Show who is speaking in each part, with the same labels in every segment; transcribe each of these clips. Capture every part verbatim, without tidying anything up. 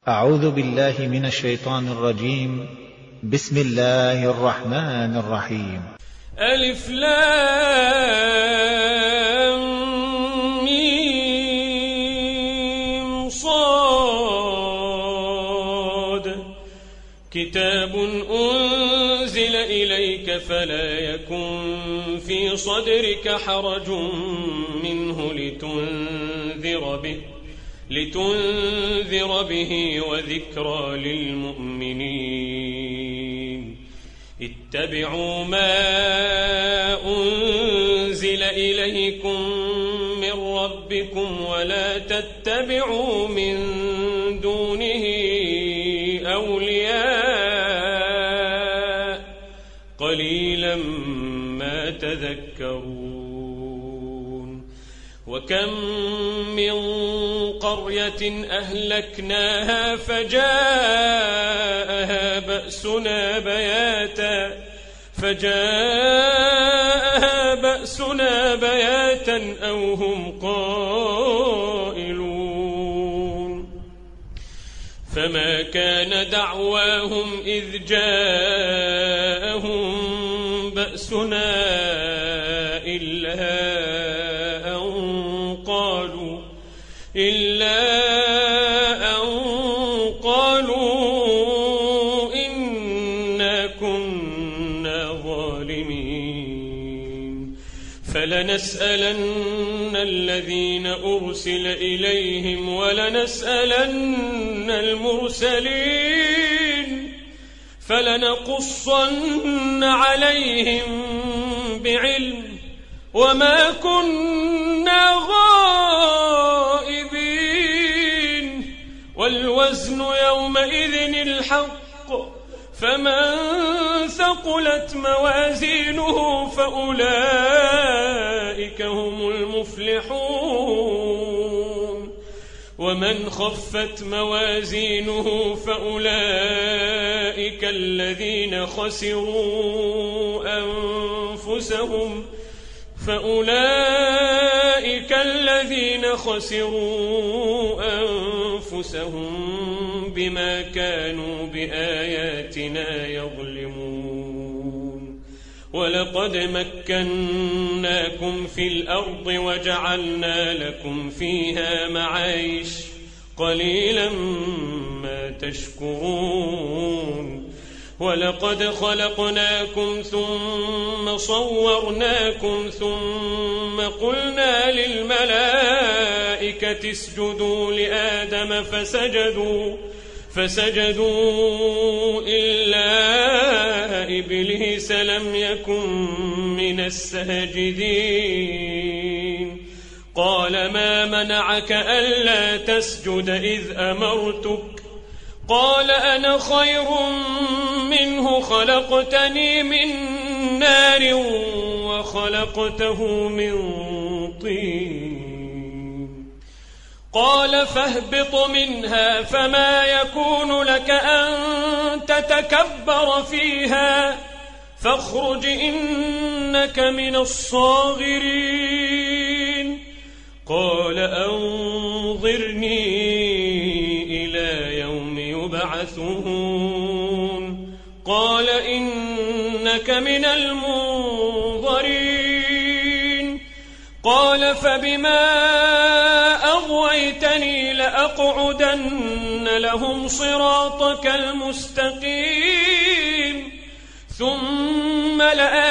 Speaker 1: أعوذ بالله من الشيطان الرجيم. بسم الله الرحمن الرحيم.
Speaker 2: ألف لام ميم صاد كتاب أنزل إليك فلا يكن في صدرك حرج منه لتنذر به لتنذر به وذكرى للمؤمنين. اتبعوا ما أنزل إليكم من ربكم ولا تتبعوا من دونه أولياء قليلا ما تذكرون. وكم من قرية أهلكناها فجاءها بأسنا بياتا فجاءها بأسنا بياتا أو هم قائلون. فما كان دعواهم إذ جاءهم بأسنا إلا إلا أن قالوا إنا كنا ظالمين. فلنسألن الذين أرسل إليهم ولنسألن المرسلين فلنقصن عليهم بعلم وما كنا غائبين. والوزن يومئذ الحق فمن ثقلت موازينه فأولئك هم المفلحون. ومن خفت موازينه فأولئك الذين خسروا أنفسهم فأولئك الذين خسروا أنفسهم بما كانوا بآياتنا يظلمون. ولقد مكناكم في الأرض وجعلنا لكم فيها معايش قليلا ما تشكرون. ولقد خلقناكم ثم صورناكم ثم قلنا للملائكة اسجدوا لآدم فسجدوا فسجدوا إلا إبليس لم يكن من الساجدين. قال ما منعك ألا تسجد إذ أمرتك؟ قال أنا خير منه خلقتني من نار وخلقته من طين. قال فاهبط منها فما يكون لك أن تتكبر فيها فاخرج إنك من الصاغرين. قال أنظرني إلى يوم يبعثون. قال إنك من المنظرين. قال فبما أغويتني لأقعدن لهم صراطك المستقيم ثم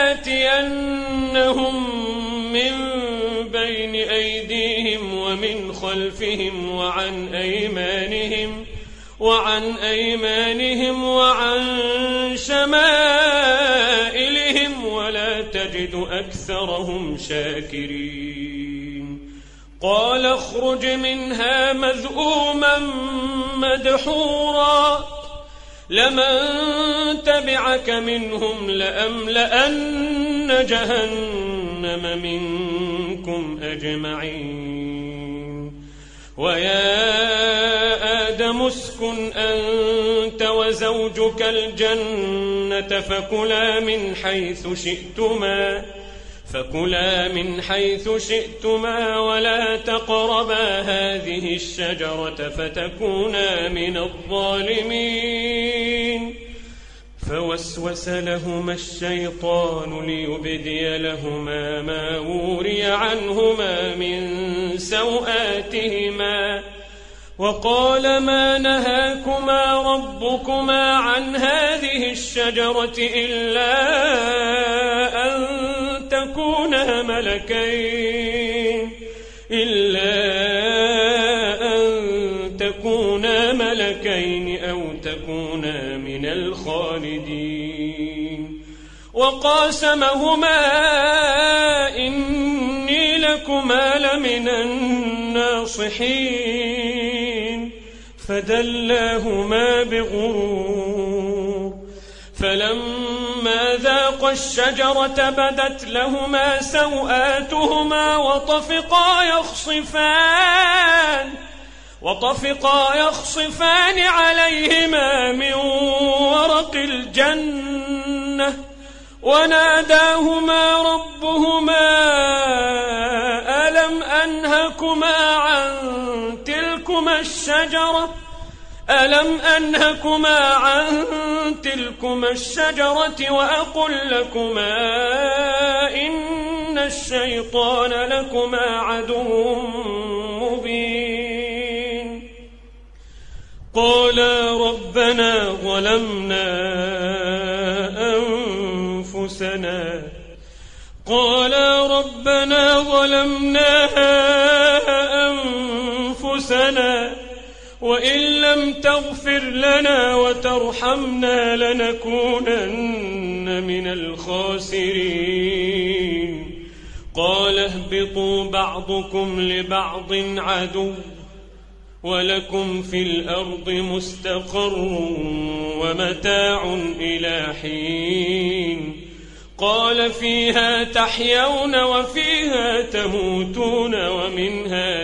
Speaker 2: لآتينهم من بين أيديهم ومن خلفهم وعن أيمانهم وعن أيمانهم وعن شمائلهم ولا تجد أكثرهم شاكرين. قال اخرج منها مذءوما مدحورا لمن تبعك منهم لأملأن جهنم منكم أجمعين. ويا آدم اسكن أنت وزوجك الجنة فكلا من حيث شئتما فكلا من حيث شئتما ولا تقربا هذه الشجرة فتكونا من الظالمين. فوسوس لهما الشيطان ليبدي لهما ما وري عنهما من سوآتهما وقال ما نهاكما ربكما عن هذه الشجرة إلا أن تكونا ملكين إلا أن تكونا ملكين أو تكونا من الخالدين. وقاسمهما إني لكما لمن الناصحين فدلاهما بغرور. فلما ذاقا الشجرة بدت لهما سوآتهما وطفقا يخصفان وطفقا يخصفان عليهما من ورق الجنة وناداهما ربهما ألم أنهكما عن تلكما الشجرة ألم أنهكما عن تلكما الشجرة وأقل لكما إن الشيطان لكما عدو مبين. قالا ربنا ظلمنا أنفسنا قالا ربنا ظلمنا أنفسنا وإن لم تغفر لنا وترحمنا لنكونن من الخاسرين. قال اهبطوا بعضكم لبعض عدو ولكم في الأرض مستقر ومتاع إلى حين. قال فيها تحيون وفيها تموتون ومنها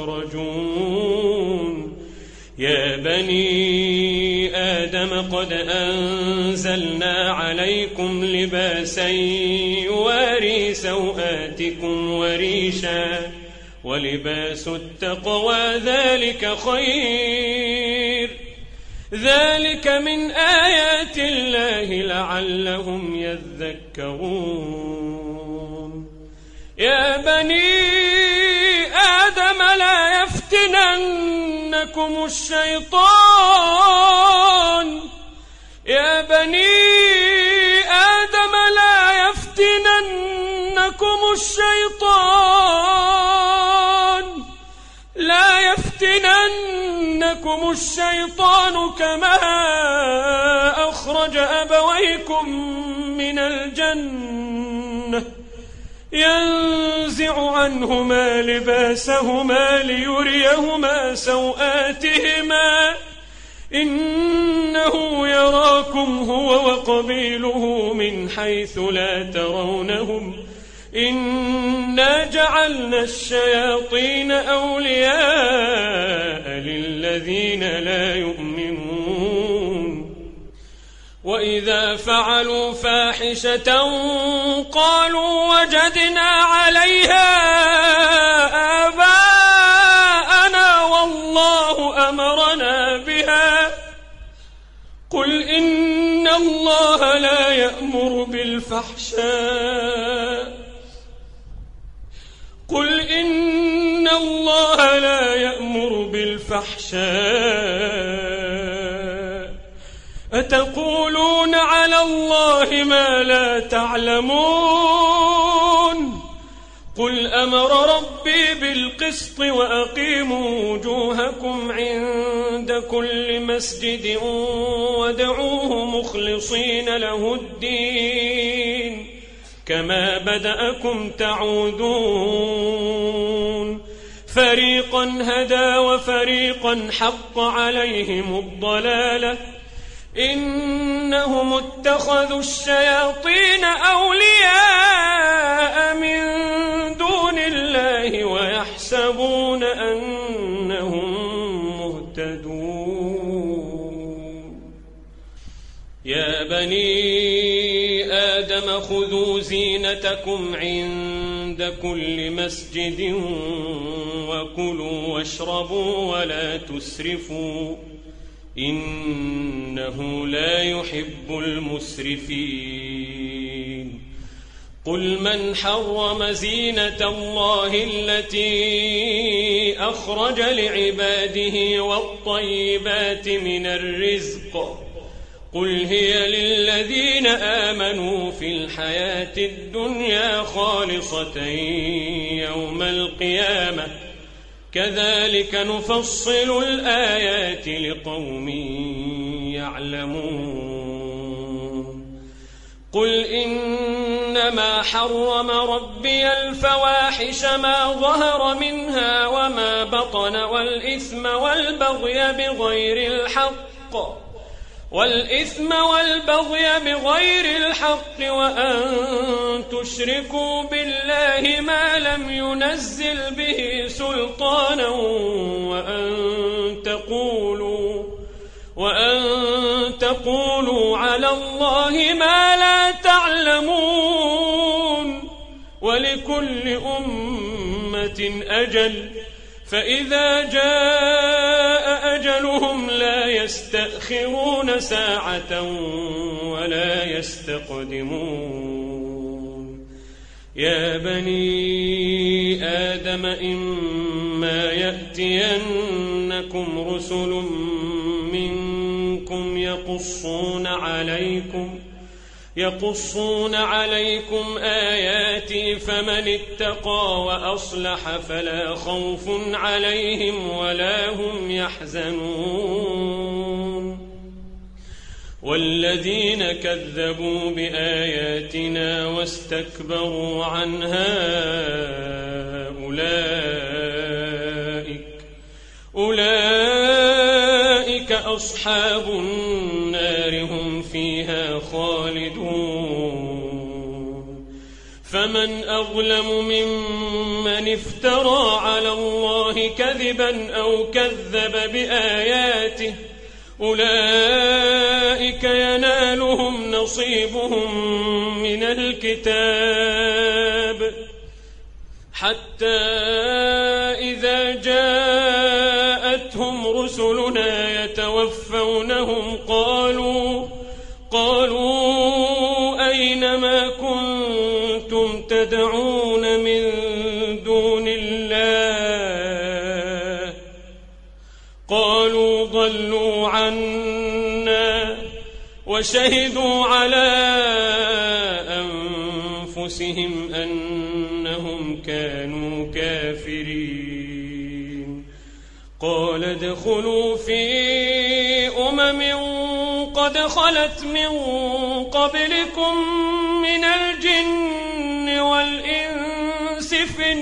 Speaker 2: تخرجون. يا بني آدم قد أنزلنا عليكم لباسا يواري سوآتكم وريشا ولباس التقوى ذلك خير ذلك من آيات الله لعلهم يذكرون. يا بني آدم لا يفتننكم الشيطان يا بني آدم لا يفتننكم الشيطان لا يفتننكم الشيطان كما أخرج أبويكم من الجنة ينزع عنهما لباسهما ليريهما سوآتهما إنه يراكم هو وقبيله من حيث لا ترونهم إنا جعلنا الشياطين أولياء للذين لا يؤمنون. وإذا فعلوا فاحشة قالوا وجدنا عليها آباءنا والله أمرنا بها قل إن الله لا يأمر بالفحشاء قل إن الله لا يأمر بالفحشاء أتقولون على الله ما لا تعلمون قل أمر ربي بالقسط وأقيموا وجوهكم عند كل مسجد وادعوه مخلصين له الدين كما بدأكم تعودون فريقا هدى وفريقا حق عليهم الضلالة إنهم اتخذوا الشياطين أولياء من دون الله ويحسبون أنهم مهتدون. يا بني آدم آدم خذوا زينتكم عند كل مسجد وكلوا واشربوا ولا تسرفوا إنه لا يحب المسرفين قل من حرم زينة الله التي أخرج لعباده والطيبات من الرزق قل هي للذين آمنوا في الحياة الدنيا خالصة يوم القيامة كذلك نفصل الآيات لقوم يعلمون قل إنما حرم ربي الفواحش ما ظهر منها وما بطن والإثم والبغي بغير الحق والإثم والبغي بغير الحق وأن تشركوا بالله ما لم ينزل به سلطانا وأن تقولوا وأن تقولوا على الله ما لا تعلمون ولكل أمة أجل فإذا جاء أجلهم لا يستأخرون ساعة ولا يستقدمون يا بني آدم إما يأتينكم رسل منكم يقصون عليكم يقصون عليكم آياتي فمن اتقى وأصلح فلا خوف عليهم ولا هم يحزنون والذين كذبوا بآياتنا واستكبروا عنها أولئك أولئك أصحاب النار هم فيها خالدون فمن أظلم ممن افترى على الله كذبا أو كذب بآياته أولئك ينالهم نصيبهم من الكتاب حتى إذا جاءتهم رسلنا يتوفونهم قالوا قالوا أين ما كنتم تدعون من دون الله قالوا ضلوا عنا وشهدوا على أنفسهم أنهم كانوا كافرين قال ادخلوا في أمم قد خلت من قبلكم من الجن والإنس في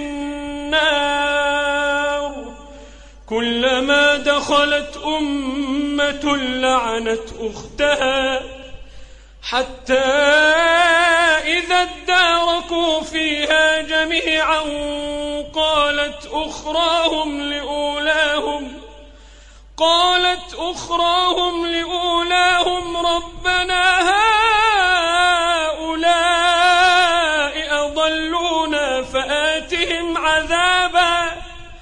Speaker 2: النار كلما دخلت أمة لعنت أختها حتى إذا اداركوا فيها جميعا قالت أخراهم لأولاهم قالت أخراهم لأولاهم ربنا هؤلاء أضلونا فآتهم عذابا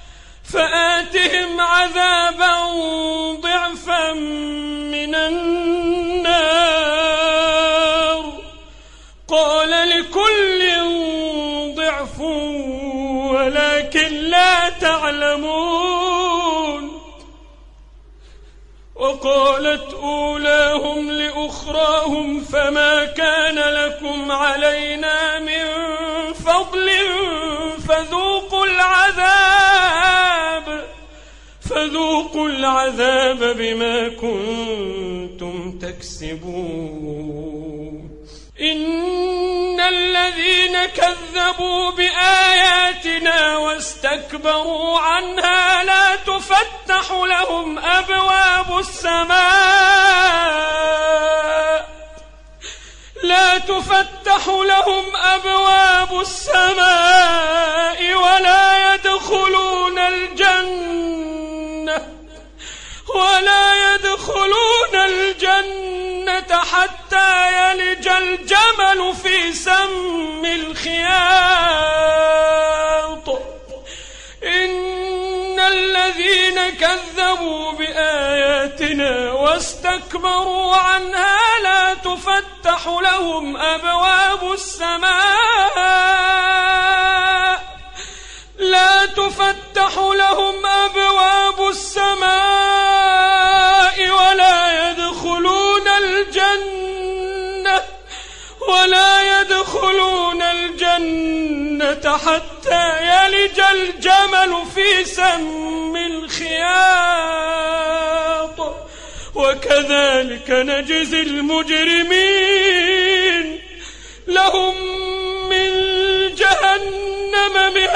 Speaker 2: فآتهم عذابا ضعفا من النار قال لكل ضعف ولكن لا تعلمون وقالت أولاهم لأخراهم فما كان لكم علينا من فضل فذوقوا العذاب فذوقوا العذاب بما كنتم تكسبون إن الذين كذبوا بآياتنا واستكبروا عنها لا تفتح لهم أبواب السماء لا تفتح لهم أبواب السماء ولا يدخلون الجنة ولا يدخلون الجنة حتى يلج يلج الجمل في سم الخياط إن الذين كذبوا بآياتنا واستكبروا عنها لا تفتح لهم أبواب السماء لا تفتح لهم أبواب السماء ولا يدخلون الجنة ولا يدخلون الجنة حتى يلج الجمل في سم الخياط وكذلك نجزي المجرمين لهم من جهنم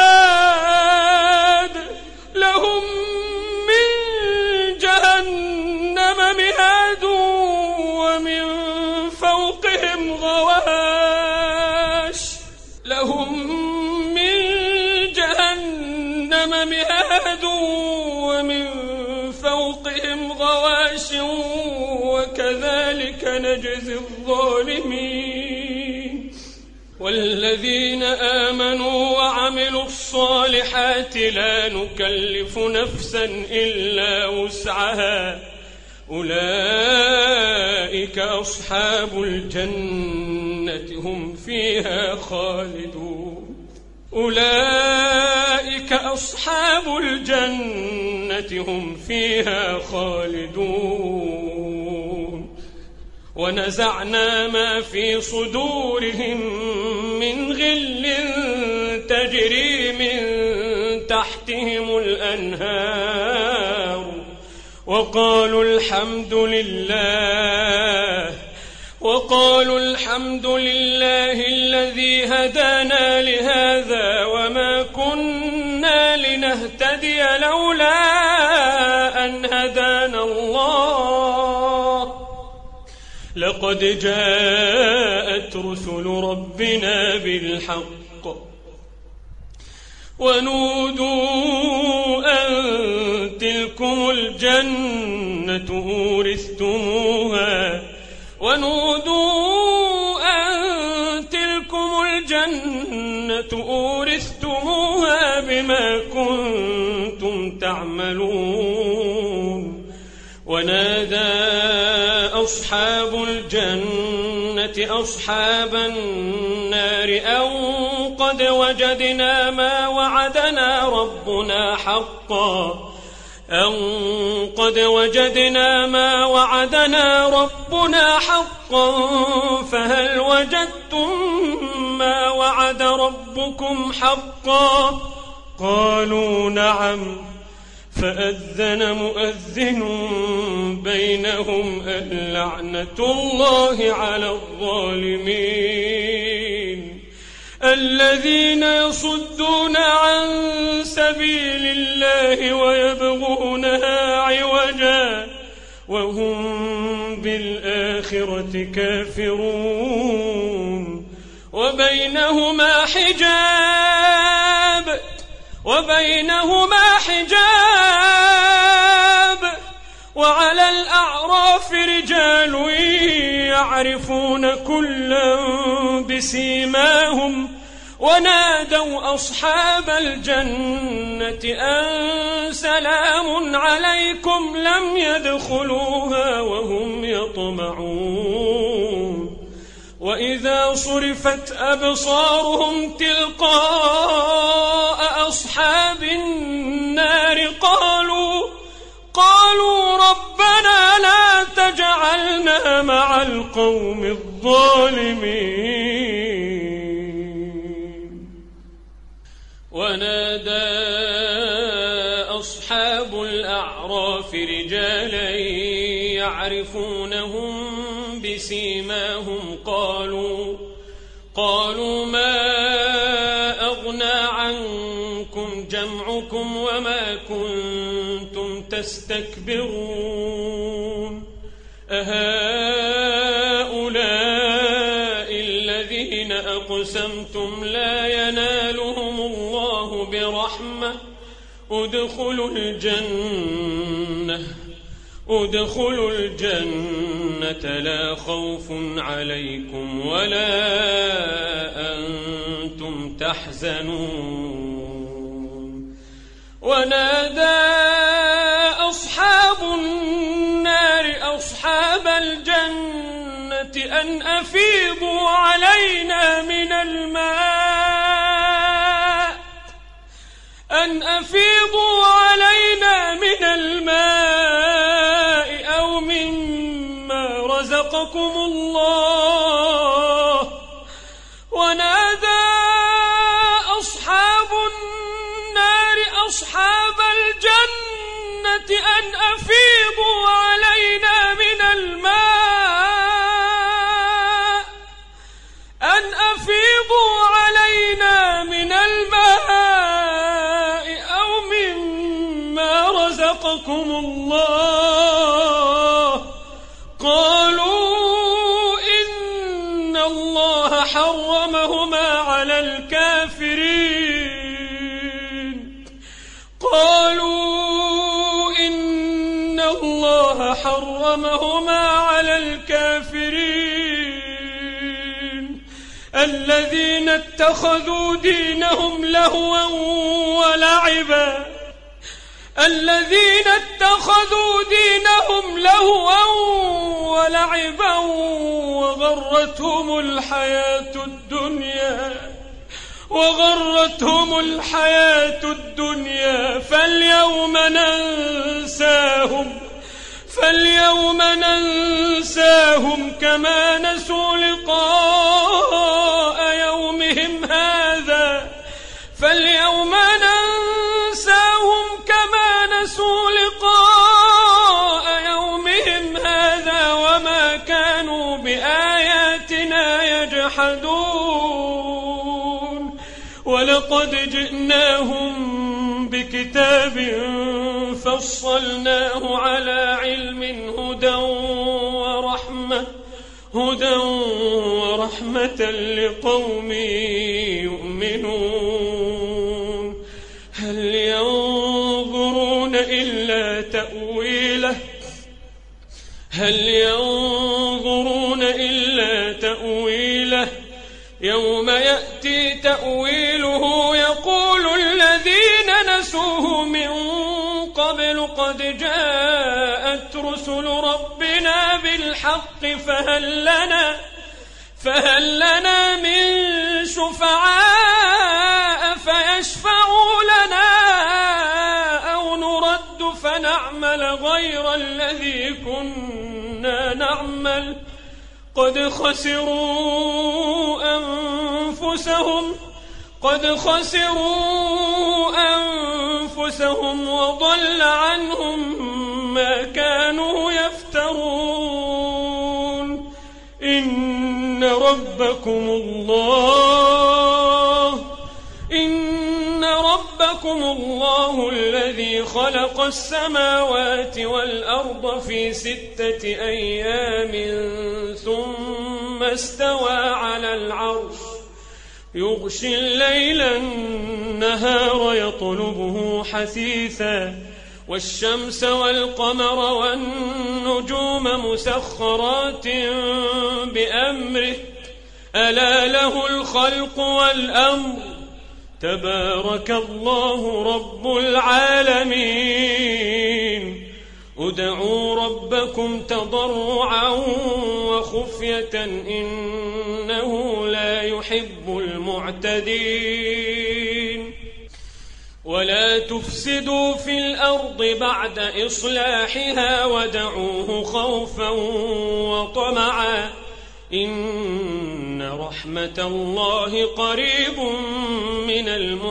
Speaker 2: مهاد لهم من جهنم مهاد ومن فوقهم غواش لهم من جهنم مهاد ومن فوقهم غواش وكذلك نجزي الظالمين والذين آمنوا وعملوا الصالحات لا نكلف نفسا إلا وسعها أولئك أصحاب الجنة هم فيها خالدون أولئك أصحاب الجنة هم فيها خالدون ونزعنا ما في صدورهم من غل تجري من تحتهم الأنهار وقالوا الحمد لله وقالوا الحمد لله الذي هدانا لهذا وما كنا لنهتدي لولا أن هدانا الله لقد جاءت رسل ربنا بالحق ونودوا أن تلكم الجنة أورثتموها ونودوا أن تلكم الجنة أورثتموها بما كنتم تعملون ونادى أصحاب الجنة أصحاب النار أن قد وجدنا ما وعدنا ربنا حقا أن قد وجدنا ما وعدنا ربنا حقا فهل وجدتم ما وعد ربكم حقا قالوا نعم فأذن مؤذن بينهم اللعنة الله على الظالمين الذين يصدون عن سبيل الله ويبغونها عوجا وهم بالآخرة كافرون وبينهما حجاب وبينهما حجاب وعلى الأعراف رجال يعرفون كلا بسيماهم ونادوا أصحاب الجنة أن سلام عليكم لم يدخلوها وهم يطمعون وإذا صرفت أبصارهم تلقاء أصحاب النار قالوا قالوا ربنا لا تجعلنا مع القوم الظالمين ونادى أصحاب الأعراف رجالا يعرفونهم بسيماهم قالوا قالوا ما أغنى عنكم جمعكم وما كنتم تستكبرون أهؤلاء الذين أقسمتم لا ينالهم الله برحمة ادخلوا الجنة ادخلوا الجنة لا خوف عليكم ولا أنتم تحزنون. ونادى أصحاب النار أصحاب الجنة أن أفيضوا علينا من الماء أن أفيضوا علينا من الماء أو مما رزقكم الله. ونادى أصحاب النار أصحاب الجنة أن أفيضوا علينا من الماء أن أفيضوا علينا من الماء أو مما رزقكم الله. قالوا إن الله حرمهما على الكافرين قالوا إن الله حرمهما على الكافرين الذين اتخذوا دينهم لهوا ولعبا الذين اتخذوا دينهم لهوا ولعبا وغرتهم الحياة الدنيا وغرتهم الحياة الدنيا فاليوم ننساهم فاليوم ننساهم كما نسوا لقاء يومهم هذا فاليوم ننساهم كما نسوا لقاء يومهم هذا وما كانوا بآياتنا يجحدون. ولقد جئناهم بكتاب فصلناه على علم هدى ورحمة هدى ورحمة لقوم يؤمنون. هل ينظرون إلا تأويله هل ينظرون إلا تأويله يوم يأتي تأويله يقول الذين نسوه من قبل قد جاءت رسل ربنا بالحق فهل لنا فهل لنا من شفعاء فيشفعوا لنا أو نرد فنعمل غير الذي كنا نعمل قد خسروا أنفسهم قد خسروا أنفسهم وضل عنهم ما كانوا يفترون. إن ربكم الله إن ربكم الله الذي خلق السماوات والأرض في ستة أيام ثم استوى على العرش يغشي الليل النهار يطلبه حثيثا والشمس والقمر والنجوم مسخرات بأمره ألا له الخلق والأمر تبارك الله رب العالمين. ادعوا ربكم تضرعا وخفية إنه لا يحب المعتدين. ولا تفسدوا في الأرض بعد إصلاحها وادعوه خوفا وطمعا إن رحمة الله قريب من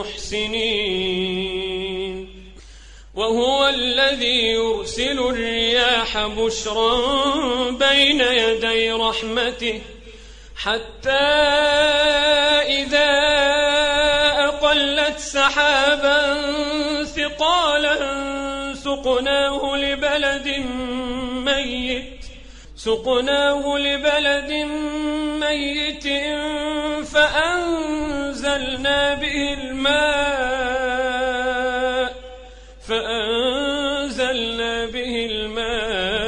Speaker 2: المحسنين. وهو الذي يرسل الرياح بشرا بين يدي رحمته حتى إذا أقلت سحابا ثقالا سقناه لبلد ميت سقناه لبلد ميت فأنزلنا به الماء فأنزلنا به الماء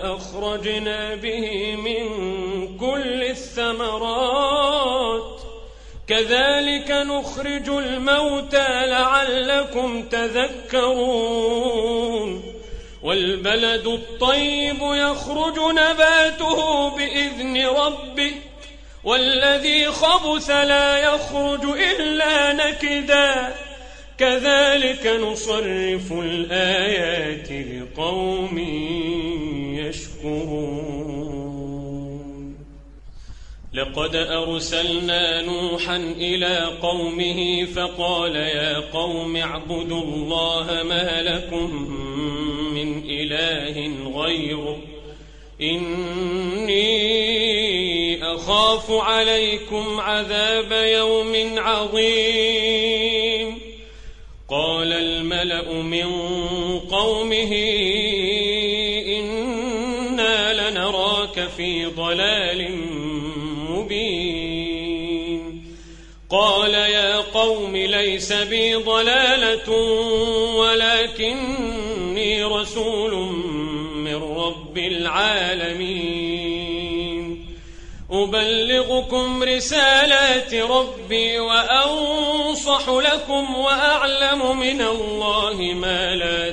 Speaker 2: فأخرجنا به من كل الثمرات كذلك نخرج الموتى لعلكم تذكرون والبلد الطيب يخرج نباته بإذن ربه والذي خبث لا يخرج إلا نكدا كذلك نصرف الآيات لقوم يشكرون لقد أرسلنا نوحا إلى قومه فقال يا قوم اعبدوا الله ما لكم من إله غيره إني أخاف عليكم عذاب يوم عظيم قال الملأ من قومه إنا لنراك في ضلال مبين قال يا قوم ليس بي ضلالة ولكني رسول من رب العالمين أبلغكم رسالات ربي وأنصح لكم وأعلم من الله ما لا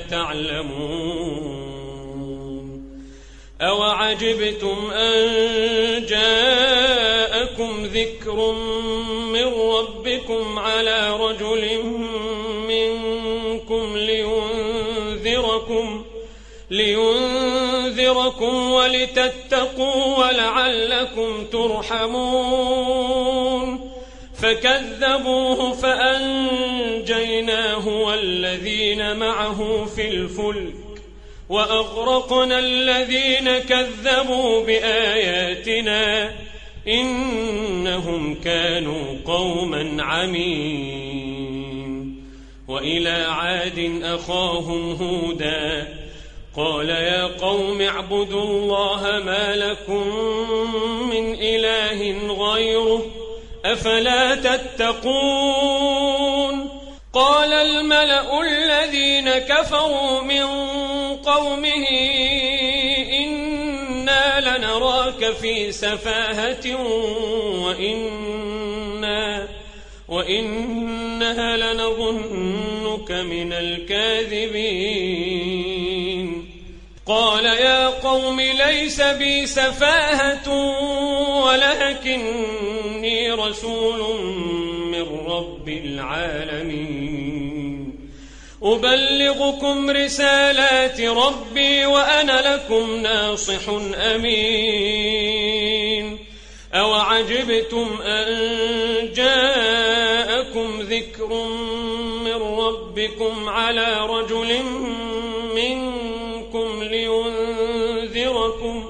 Speaker 2: تعلمون أوعجبتم أن جاءكم ذكر من ربكم على رجل منكم لينذركم لينذركم ولتتقوا ولعلكم ترحمون فكذبوه فأنجيناه والذين معه في الفلك وأغرقنا الذين كذبوا بآياتنا إنهم كانوا قوما عمين وإلى عاد أخاهم هودا قال يا قوم اعبدوا الله ما لكم من إله غيره أفلا تتقون قال الملأ الذين كفروا من قومه إنا لنراك في سفاهة وإنا وإنها لنظنك من الكاذبين قال يا قوم ليس بي سفاهة ولكني رسول من رب العالمين أبلغكم رسالات ربي وأنا لكم ناصح أمين أوعجبتم أن جاءكم ذكر من ربكم على رجل منكم لينذركم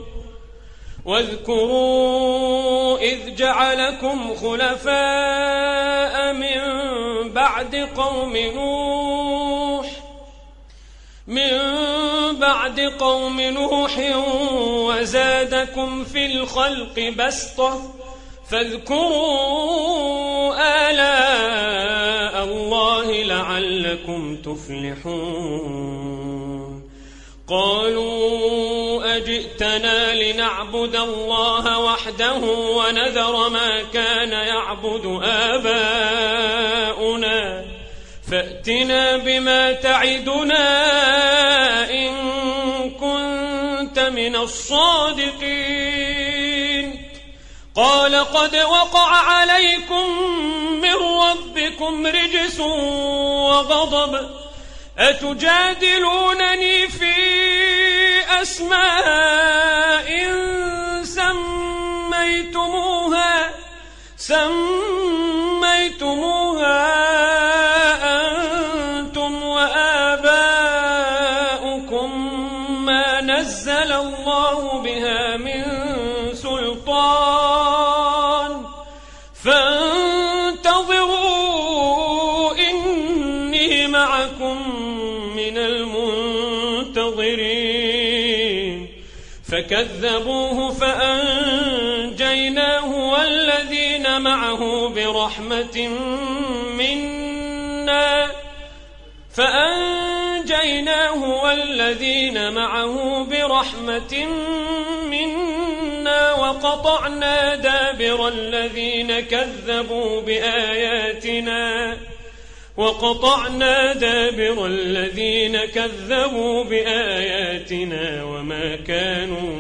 Speaker 2: واذكروا إذ جعلكم خلفاء من بعد قوم نوح من بعد قوم نوح وزادكم في الخلق بسطة فاذكروا آلاء الله لعلكم تفلحون قالوا أجئتنا لنعبد الله وحده ونذر ما كان يعبد آباؤنا فأتنا بما تعدنا إن كنت من الصادقين قال قد وقع عليكم من ربكم رجس وغضب أتجادلونني في أسماء سميتموها سميتموها أنتم وآباؤكم ما نزل الله بها من سلطان فانتظروا إني معكم من المنتظرين فكذبوه فأنجيناه والذين معه برحمة منا فأنجيناه فأنجيناه والذين معه برحمة منا وقطعنا دابر الذين كذبوا بآياتنا وقطعنا دابر الذين كذبوا بآياتنا وما كانوا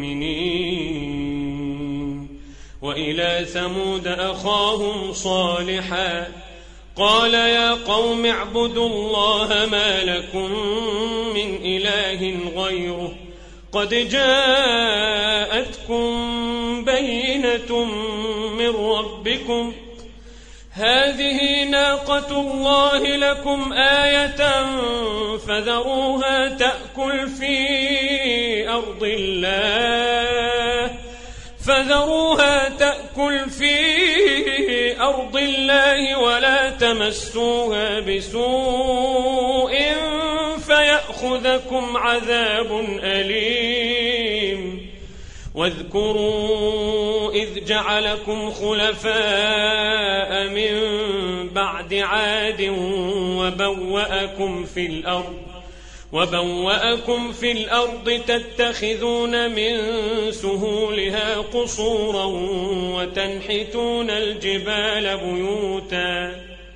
Speaker 2: مؤمنين. وإلى ثمود أخاهم صالحا قال يا قوم اعبدوا الله ما لكم من إله غيره قد جاءتكم بينة من ربكم هذه ناقة الله لكم آية فذروها تأكل في أرض الله فذروها تأكل في أرض الله ولا تمسوها بسوء فيأخذكم عذاب أليم. واذكروا إذ جعلكم خلفاء من بعد عاد وبوأكم في الأرض وبوأكم في الأرض تتخذون من سهولها قصورا وتنحتون الجبال بيوتا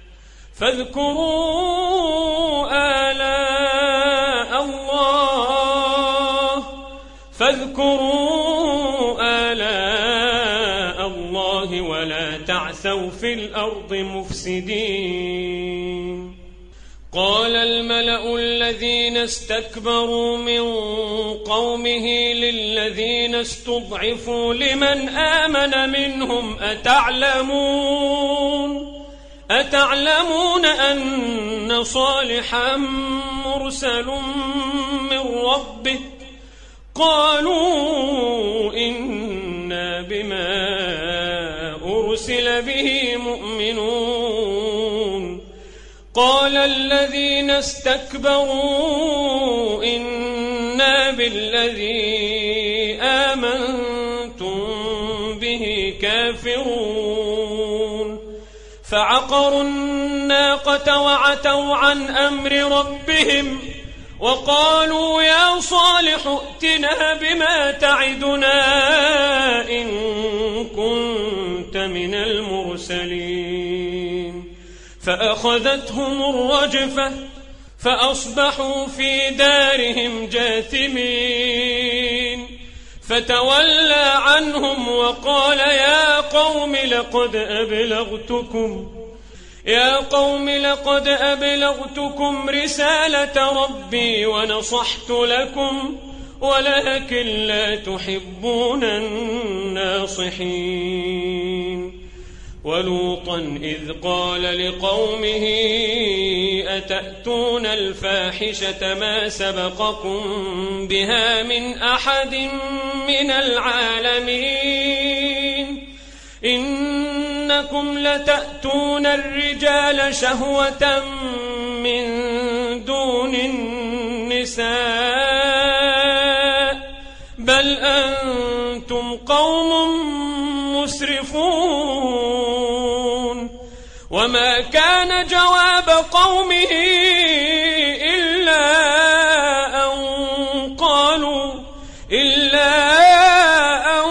Speaker 2: فاذكروا آلاء الله فاذكروا آلاء الله ولا تعثوا في الأرض مفسدين. قال الملأ الذين استكبروا من قومه للذين استضعفوا لمن آمن منهم أتعلمون أتعلمون أن صالحا مرسل من ربه قالوا إنا بما أرسل به مؤمنون. قال الذين استكبروا إنا بالذي آمنتم به كافرون فعقروا الناقة وعتوا عن أمر ربهم وقالوا يا صالح ائتنا بما تعدنا إن كنت من المرسلين. فأخذتهم الرجفة فأصبحوا في دارهم جاثمين. فتولى عنهم وقال يا قوم لقد أبلغتكم يا قوم لقد أبلغتكم رسالة ربي ونصحت لكم ولكن لا تحبون الناصحين. ولوطا إذ قال لقومه أتأتون الفاحشة ما سبقكم بها من أحد من العالمين إنكم لتأتون الرجال شهوة من دون النساء بل أنتم قوم مسرفون. وما كان جواب قومه إلا أن قالوا إلا أن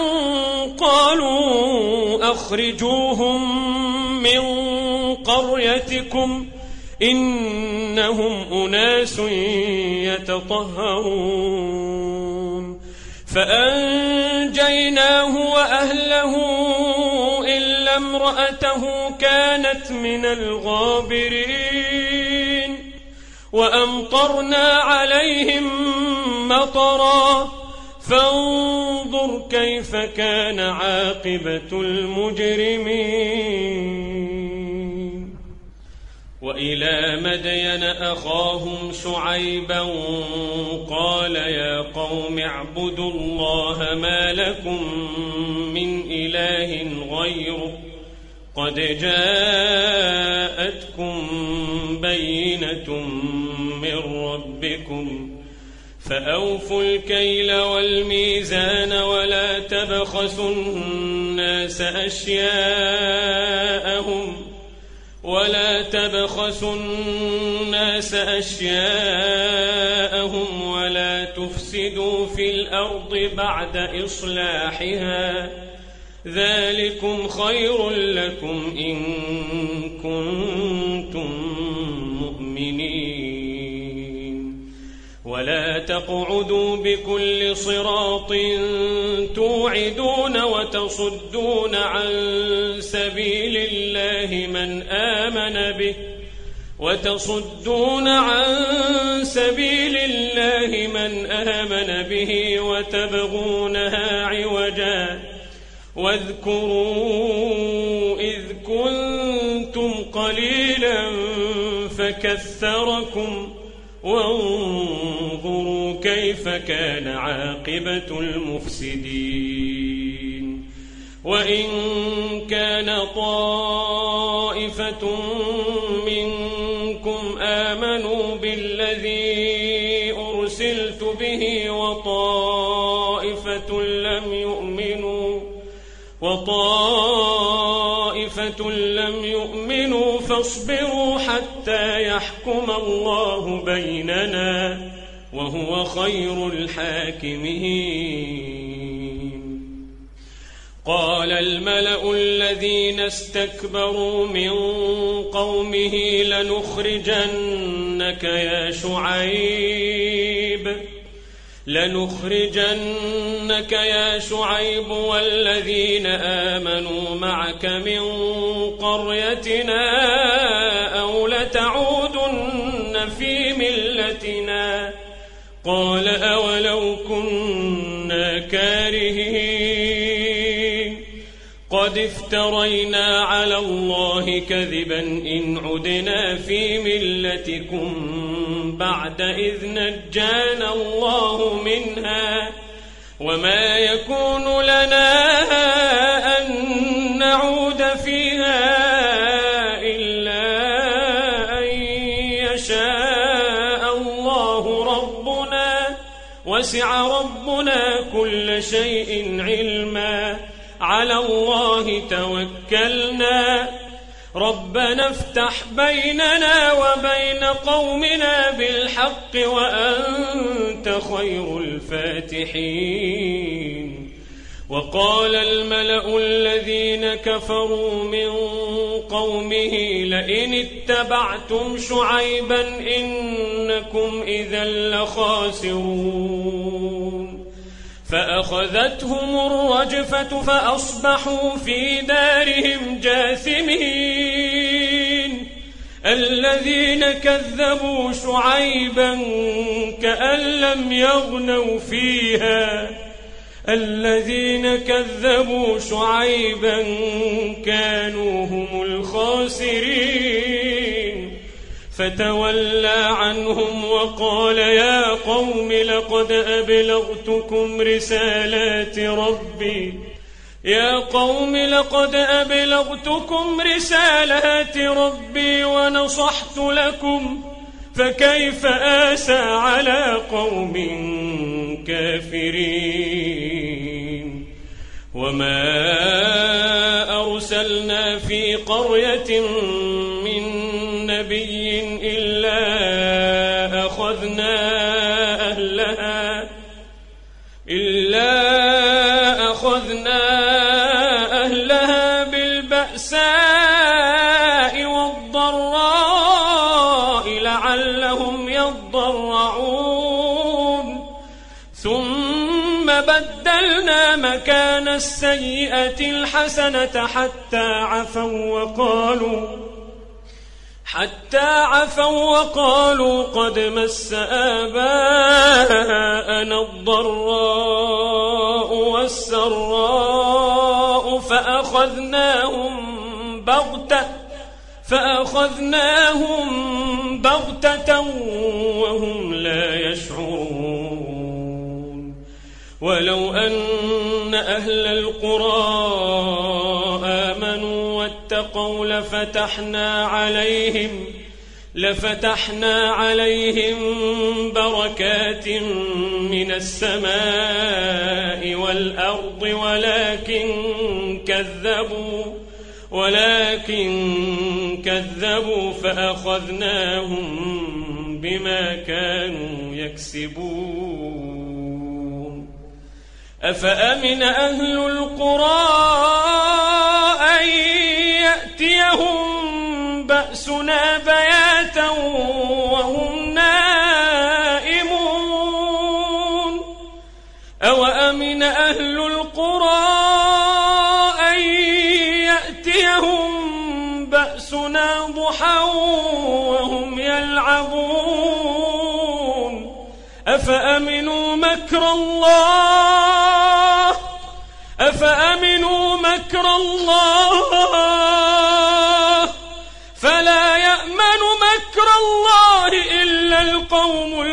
Speaker 2: قالوا أخرجوهم من قريتكم إنهم أناس يتطهرون. فأنجيناه وأهله إلا امرأته كانت من الغابرين. وأمطرنا عليهم مطرا فانظر كيف كان عاقبة المجرمين. وإلى مدين أخاهم شعيبا قال يا قوم اعبدوا الله ما لكم من إله غيره قد جاءتكم بينة من ربكم فأوفوا الكيل والميزان ولا تبخسوا الناس أشياءهم ولا تبخسوا الناس أشياءهم ولا تفسدوا في الأرض بعد إصلاحها ذلكم خير لكم إن كنتم مؤمنين ولا تقعدوا بكل صراط توعدون وتصدون عن سبيل الله من آمن به وتصدون عن سبيل الله من آمن به وتبغونها عوجا واذكروا إذ كنتم قليلا فكثركم وانظروا كيف كان عاقبة المفسدين وإن كان طائفة منكم آمنوا بالذي أرسلت به وطائفة لم يؤمنوا وطائفة لم يؤمنوا فاصبروا حتى يحكم الله بيننا وهو خير الحاكمين. قال الملأ الذين استكبروا من قومه لنخرجنك يا شعيب لنخرجنك يا شعيب والذين آمنوا معك من قريتنا أو لتعودن في ملتنا قال أولو كنا كارهين قد افترينا على الله كذبا إن عدنا في ملتكم بعد إذ نجانا الله منها وما يكون لنا أن نعود فيها إلا أن يشاء الله ربنا وسع ربنا كل شيء علما على الله توكلنا ربنا افتح بيننا وبين قومنا بالحق وأنت خير الفاتحين. وقال الملأ الذين كفروا من قومه لئن اتبعتم شعيبا إنكم إذا لخاسرون فأخذتهم الرجفة فأصبحوا في دارهم جاثمين. الذين كذبوا شعيبا كأن لم يغنوا فيها الذين كذبوا شعيبا كانوا هم الخاسرين. فتولى عنهم وقال يا قوم لقد أبلغتكم رسالات ربي يا قوم لقد أبلغتكم رسالات ربي ونصحت لكم فكيف آسى على قوم كافرين. وما أرسلنا في قرية من نبي إلا أخذنا أهلها إلا أخذنا أهلها بالبأساء والضراء لعلهم يضرعون ثم بدلنا مكان السيئة الحسنة حتى عفوا وقالوا حتى عفوا وقالوا قد مس آباءنا الضراء والسراء فأخذناهم بغتة فأخذناهم بغتة وهم لا يشعرون. ولو أن أهل القرى آمنوا واتقوا لفتحنا عليهم لفتحنا عليهم بركات من السماء والأرض ولكن كذبوا ولكن كذبوا فأخذناهم بما كانوا يكسبون أفأمن أهل القرى أن يأتيهم بأسنا بياتا وهم نائمون أوأمن أهل القرى أن يأتيهم بأسنا ضحى وهم يلعبون أفأمنوا مكر الله أفأمنوا مكر الله فلا يأمن مكر الله إلا القوم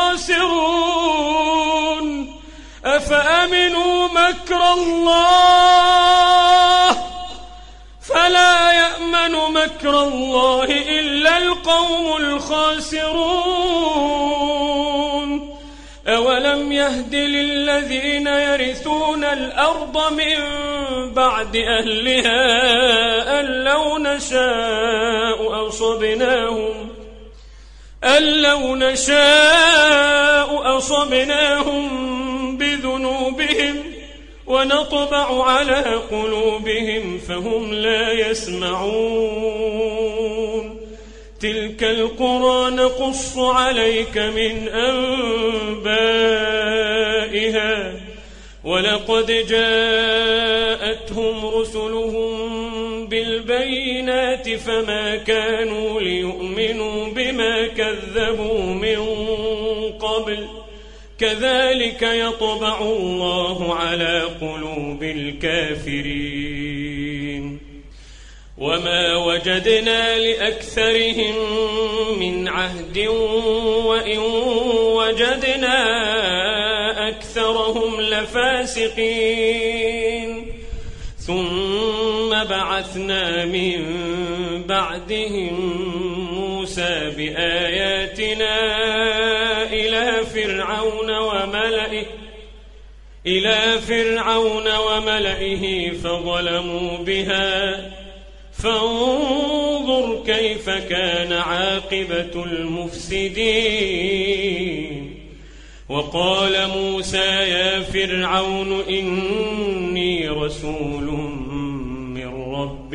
Speaker 2: الخاسرون أفأمنوا مكر الله فلا يأمن مكر الله إلا القوم الخاسرون أولم يهد للذين يرثون الأرض من بعد أهلها أن لو نشاء أصبناهم أن لو نشاء أصبناهم بذنوبهم ونطبع على قلوبهم فهم لا يسمعون تلك القرى نقص عليك من أنبائها ولقد جاءتهم رسلهم بالبينات فما كانوا ليؤمنوا بما كذبوا من قبل كذلك يطبع الله على قلوب الكافرين وما وجدنا لأكثرهم من عهد وإن وجدنا أكثرهم لفاسقين ثم بعثنا من بعدهم موسى بآياتنا إلى فرعون وملئه إلى فرعون وملئه فظلموا بها فانظر كيف كان عاقبة المفسدين وقال موسى يا فرعون إني رسول من رب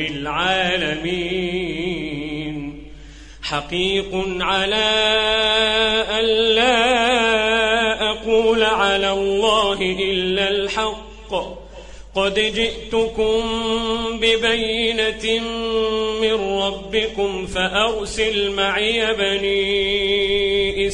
Speaker 2: العالمين حقيق على ألا أقول على الله إلا الحق قد جئتكم ببينة من ربكم فأرسل معي بني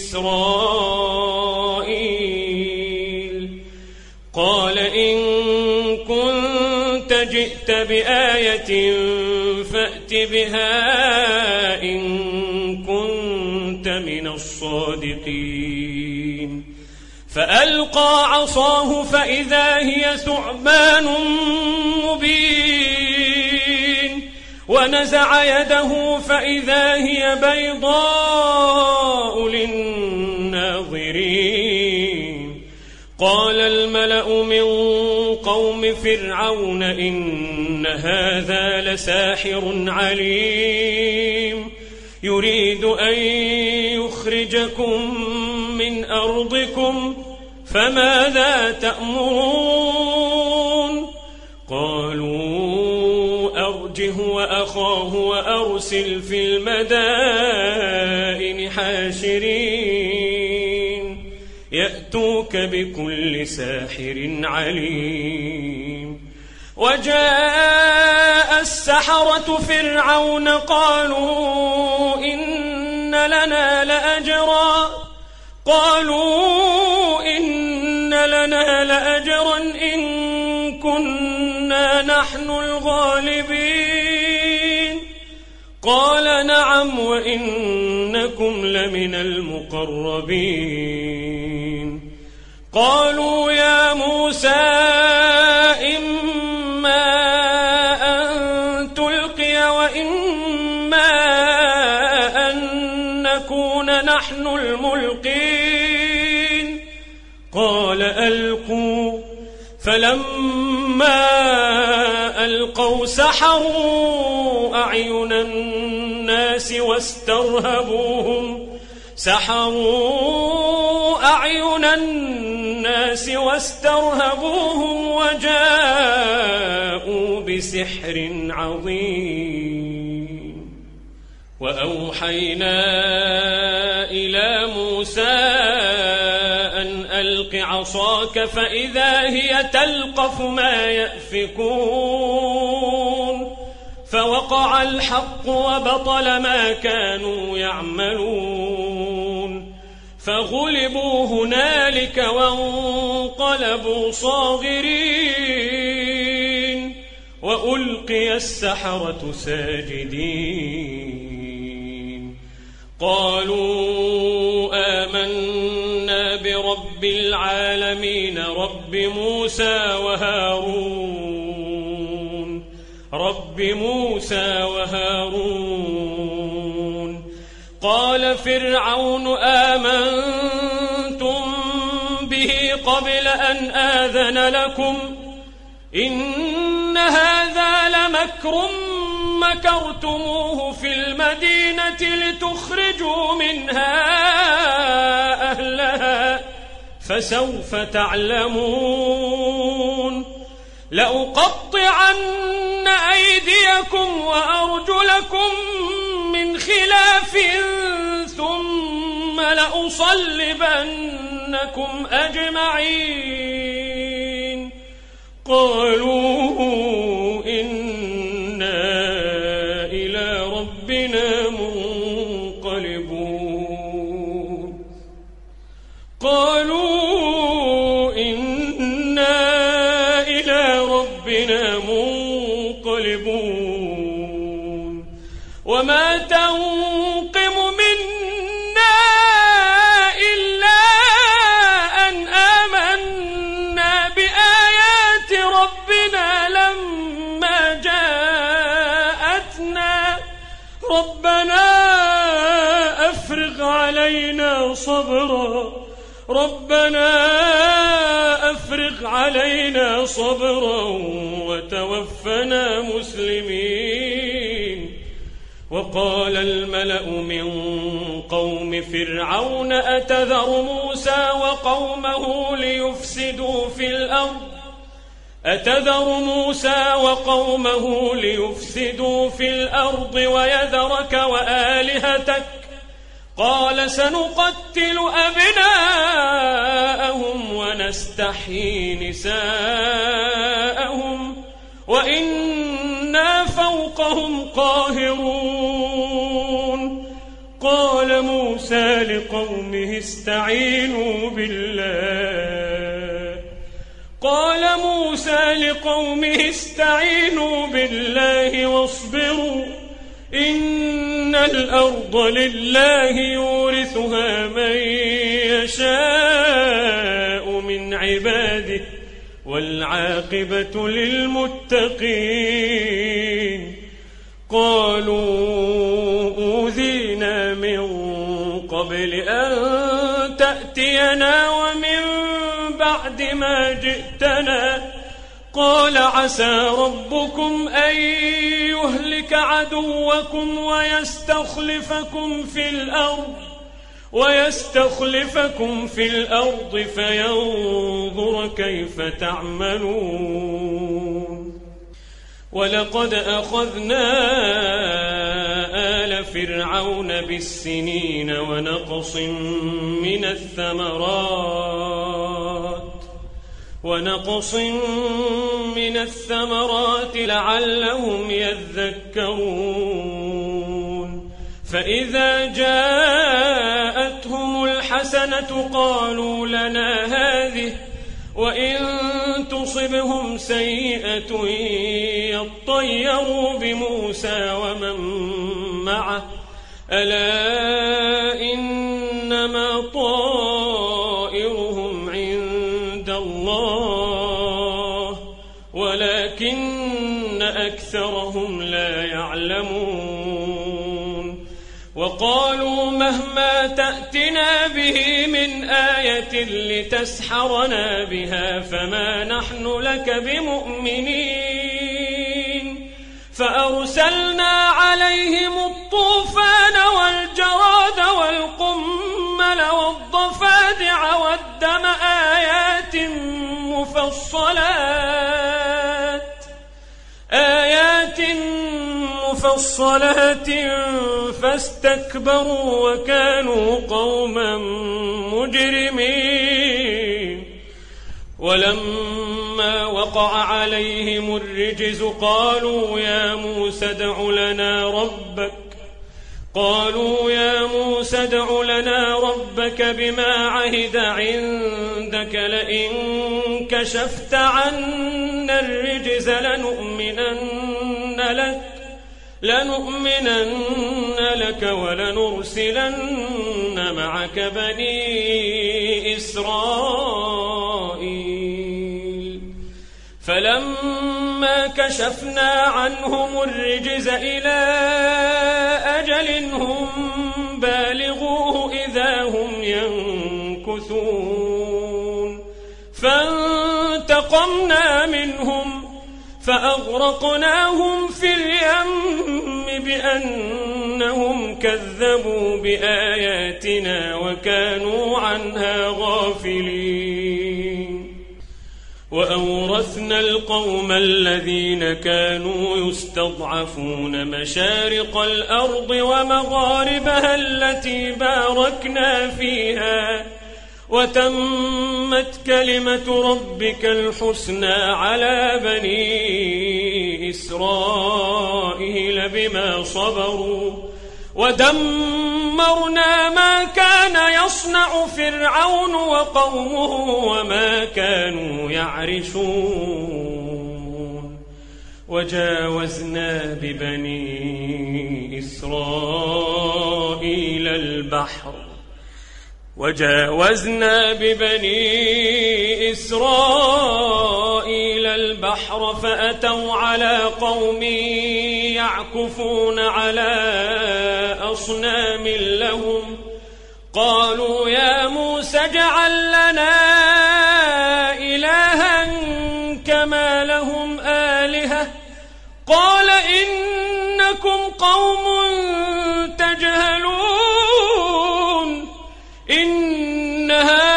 Speaker 2: إسرائيل قال إن كنت جئت بآية فأت بها إن كنت من الصادقين فألقى عصاه فإذا هي ثعبان مبين ونزع يده فإذا هي بيضاء للناظرين قال الملأ من قوم فرعون إن هذا لساحر عليم يريد أن يخرجكم من أرضكم فماذا تأمرون قالوا أرجه وأخاه وأرسل في المدائن حاشرين يأتوك بكل ساحر عليم وجاء السحرة فرعون قالوا إن لنا لأجرا قالوا إن لنا لأجرا إن كنا نحن الغالبين قال نعم وإنكم لمن المقربين قالوا يا موسى إما أن تلقي وإما أن نكون نحن الملقين قال ألقوا فلما ألقوا سحروا أعين الناس واسترهبوهم سحروا أعين الناس واسترهبوهم وجاءوا بسحر عظيم. وأوحينا إلى موسى أن ألق عصاك فإذا هي تلقف ما يأفكون فوقع الحق وبطل ما كانوا يعملون فغلبوا هنالك وانقلبوا صاغرين وألقي السحرة ساجدين قالوا آمنا برب العالمين رب موسى وهارون رب موسى وهارون. قال فرعون آمنتم به قبل أن آذن لكم إن هذا لمكر مكرتموه في المدينة لتخرجوا منها أهلها فسوف تعلمون. لأقطعن أيديكم وأرجلكم من خلاف ثم لأصلبنكم أجمعين. قالوا إنا إلى ربنا منقلبون قالوا إنا إلى ربنا منقلبون. وما تنقم منا إلا أن آمنا بآيات ربنا لما جاءتنا ربنا أفرغ علينا صبرا ربنا أفرغ علينا صبرا وتوفنا مسلمين. وقال الملأ من قوم فرعون أتذر موسى وقومه ليفسدوا في الأرض أتذر موسى وقومه ليفسدوا في الأرض ويذرك وآلهتك قال سنقتل أبناءهم ونستحيي نساءهم وإنا فوقهم قاهرون. قال موسى لقومه استعينوا بالله قال موسى لقومه استعينوا بالله واصبروا إن الأرض لله يورثها من يشاء من عباده والعاقبة للمتقين. قالوا أوذينا من قبل أن تأتينا ومن بعد ما جئتنا قال عسى ربكم أن يهلك عدوكم ويستخلفكم في الأرض ويستخلفكم في الأرض فينظر كيف تعملون. ولقد أخذنا آل فرعون بالسنين ونقص من الثمرات ونقص من الثمرات لعلهم يذكرون. فإذا جاءتهم الحسنة قالوا لنا هذه وإن تصبهم سيئة يطيروا بموسى ومن معه ألا إنما طائرهم عند الله ولكن أكثرهم لا يعلمون. وقالوا مهما تأتنا به من آية لتسحرنا بها فما نحن لك بمؤمنين. فأرسلنا عليهم والطوفان والجراد والقمل والضفادع والدم آيات مفصلات آيات مفصلات فاستكبروا وكانوا قوما مجرمين. ولما وقع عليهم الرجز قالوا يا موسى ادع لنا ربك قالوا يا موسى ادع لنا ربك بما عهد عندك لئن كشفت عنا الرجز لنؤمنن لك لنؤمنن لك ولنرسلن معك بني إسرائيل. فلما كشفنا عنهم الرجز إلى أجل هم بالغوه إذا هم ينكثون فانتقمنا منهم فأغرقناهم في اليم بأنهم كذبوا بآياتنا وكانوا عنها غافلين. وأورثنا القوم الذين كانوا يستضعفون مشارق الأرض ومغاربها التي باركنا فيها وتمت كلمة ربك الحسنى على بني إسرائيل بما صبروا ودمرنا ما كان يصنع فرعون وقومه وما كانوا يعرشون. وجاوزنا ببني إسرائيل البحر وجاوزنا ببني إسرائيل البحر فأتوا على قوم يعكفون على أصنام لهم قالوا يا موسى اجعل لنا إلها كما لهم آلهة قال إنكم قوم تجهلون إن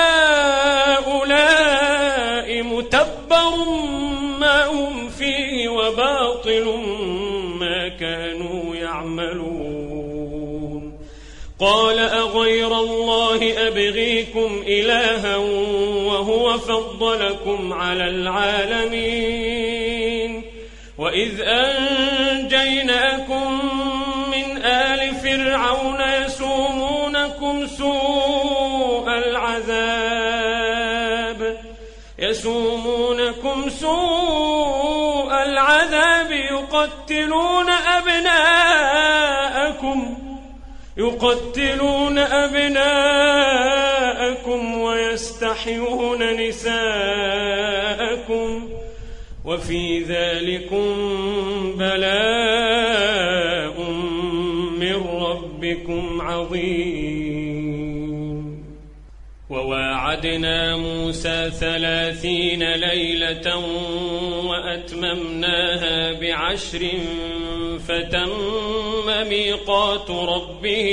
Speaker 2: هؤلاء متبر ما هم فيه وباطل ما كانوا يعملون. قال أغير الله أبغيكم إلها وهو فضلكم على العالمين وإذ أنجيناكم من آل فرعون يسومونكم سوء العذاب يسومونكم سوء العذاب يقتلون أبناءكم يقتلون أبناءكم ويستحيون نساءكم وفي ذلكم بلاء من ربكم عظيم. وواعدنا موسى ثلاثين ليلة وأتممناها بعشر فتم ميقات ربه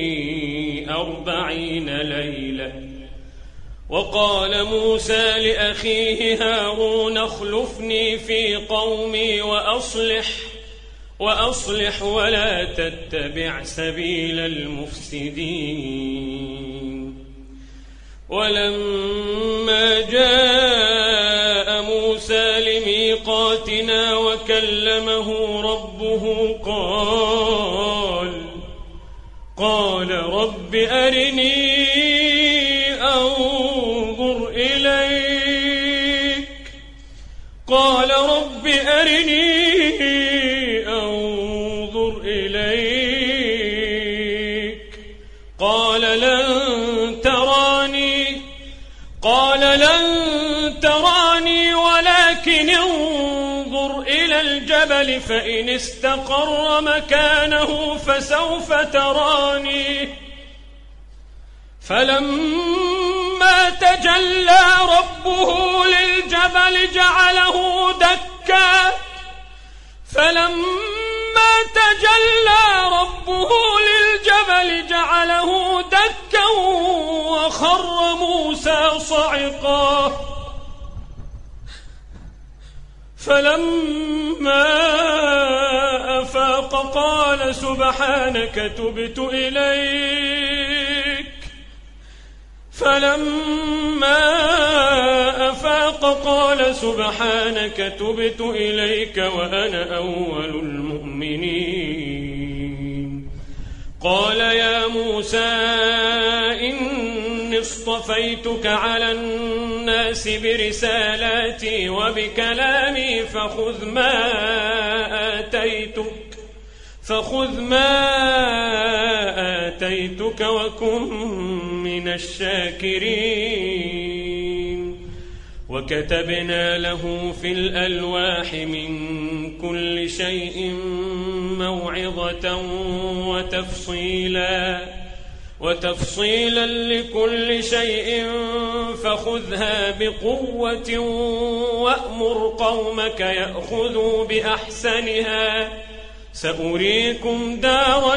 Speaker 2: أربعين ليلة. وقال موسى لأخيه هارون اخلفني في قومي وأصلح وأصلح ولا تتبع سبيل المفسدين. ولما جاء موسى لميقاتنا وكلمه ربه قال قال رب أرني أنظر إليك قال رب أرني أنظر إليك قال لن تراني قال لن تراني ولكن انظر إلى الجبل فإن استقر مكانه فسوف تراني. فلما تجلى ربه للجبل جعله دكا فلما تجلى ربه ربه للجبل جعله دكا وخر موسى صعقا فلما أفاق قال سبحانك تبت إليك فلما أفاق قال سبحانك تبت إليك وأنا أول المؤمنين قال يا موسى إني اصطفيتك على الناس برسالاتي وبكلامي فخذ ما آتيتك فخذ ما آتيتك وكن من الشاكرين وكتبنا له في الألواح من كل شيء موعظة وتفصيلا وتفصيلا لكل شيء فخذها بقوة وأمر قومك يأخذوا بأحسنها سأريكم دار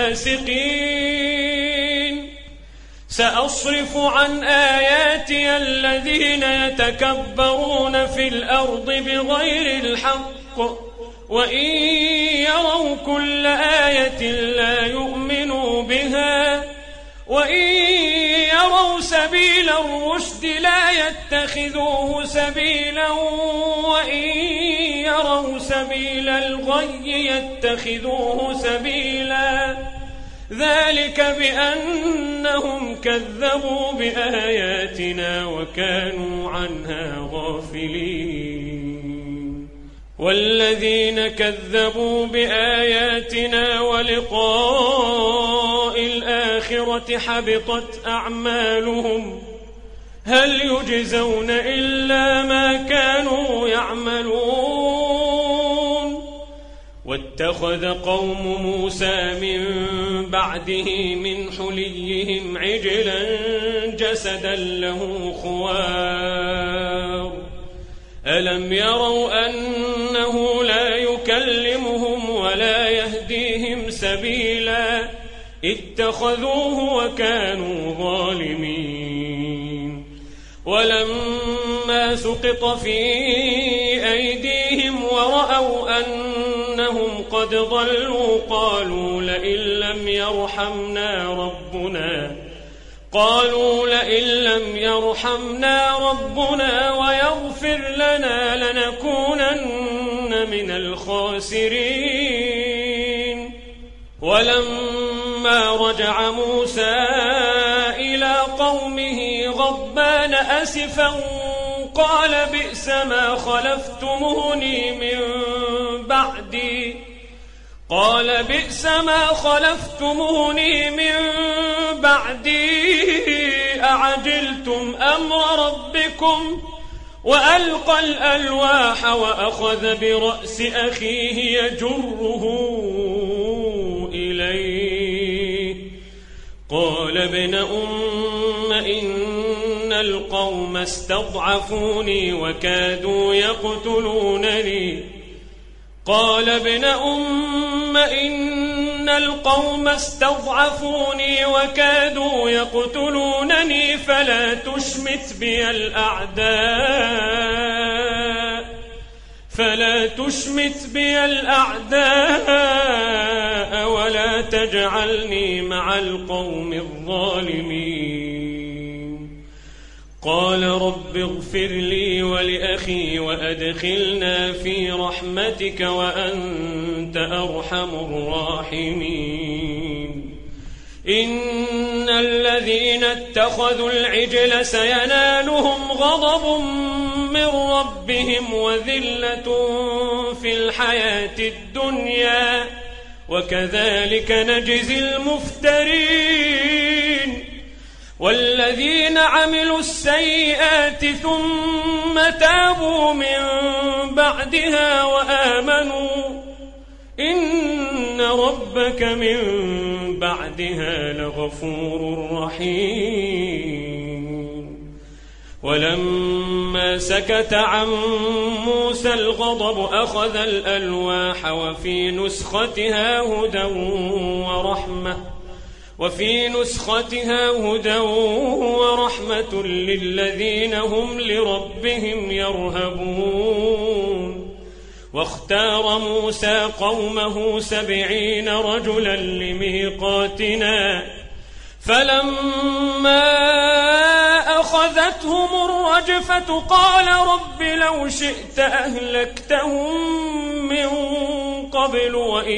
Speaker 2: الفاسقين سأصرف عن آياتي الذين يتكبرون في الأرض بغير الحق وإن يروا كل آية لا يؤمنوا بها وإن يروا سبيل الرشد لا يتخذوه سبيلا وإن يروا سبيل الغي يتخذوه سبيلا ذلك بأنهم كذبوا بآياتنا وكانوا عنها غافلين والذين كذبوا بآياتنا ولقاء الآخرة حبطت أعمالهم هل يجزون إلا ما كانوا يعملون واتخذ قوم موسى من بعده من حليهم عجلا جسدا له خوار ألم يروا أنه لا يكلمهم ولا يهديهم سبيلا اتخذوه وكانوا ظالمين ولما سقط في أيديهم ورأوا أنهم قد ضلوا قالوا لئن لم يرحمنا ربنا قالوا لئن لم يرحمنا ربنا ويغفر لنا لنكونن من الخاسرين ولما رجع موسى إلى قومه غضبان أسفا قال بئس ما خلفتموني من بعدي قال بئس ما خلفتموني من بعدي أعجلتم أمر ربكم وألقى الألواح وأخذ برأس أخيه يجره إليه قال ابن أم إن القوم استضعفوني وكادوا يقتلونني قال ابن أم إن القوم استضعفوني وكادوا يقتلونني فلا تشمت بي الأعداء فلا تشمت بي الأعداء ولا تجعلني مع القوم الظالمين قال رب اغفر لي ولأخي وأدخلنا في رحمتك وأنت أرحم الراحمين إن الذين اتخذوا العجل سينالهم غضب من ربهم وذلة في الحياة الدنيا وكذلك نجزي المفترين والذين عملوا السيئات ثم تابوا من بعدها وآمنوا إن ربك من بعدها لغفور رحيم ولما سكت عن موسى الغضب أخذ الألواح وفي نسختها هدى ورحمة وفي نسختها هدى ورحمة للذين هم لربهم يرهبون. واختار موسى قومه سبعين رجلا لميقاتنا فلما أخذتهم الرجفة قال رب لو شئت أهلكتهم من قبل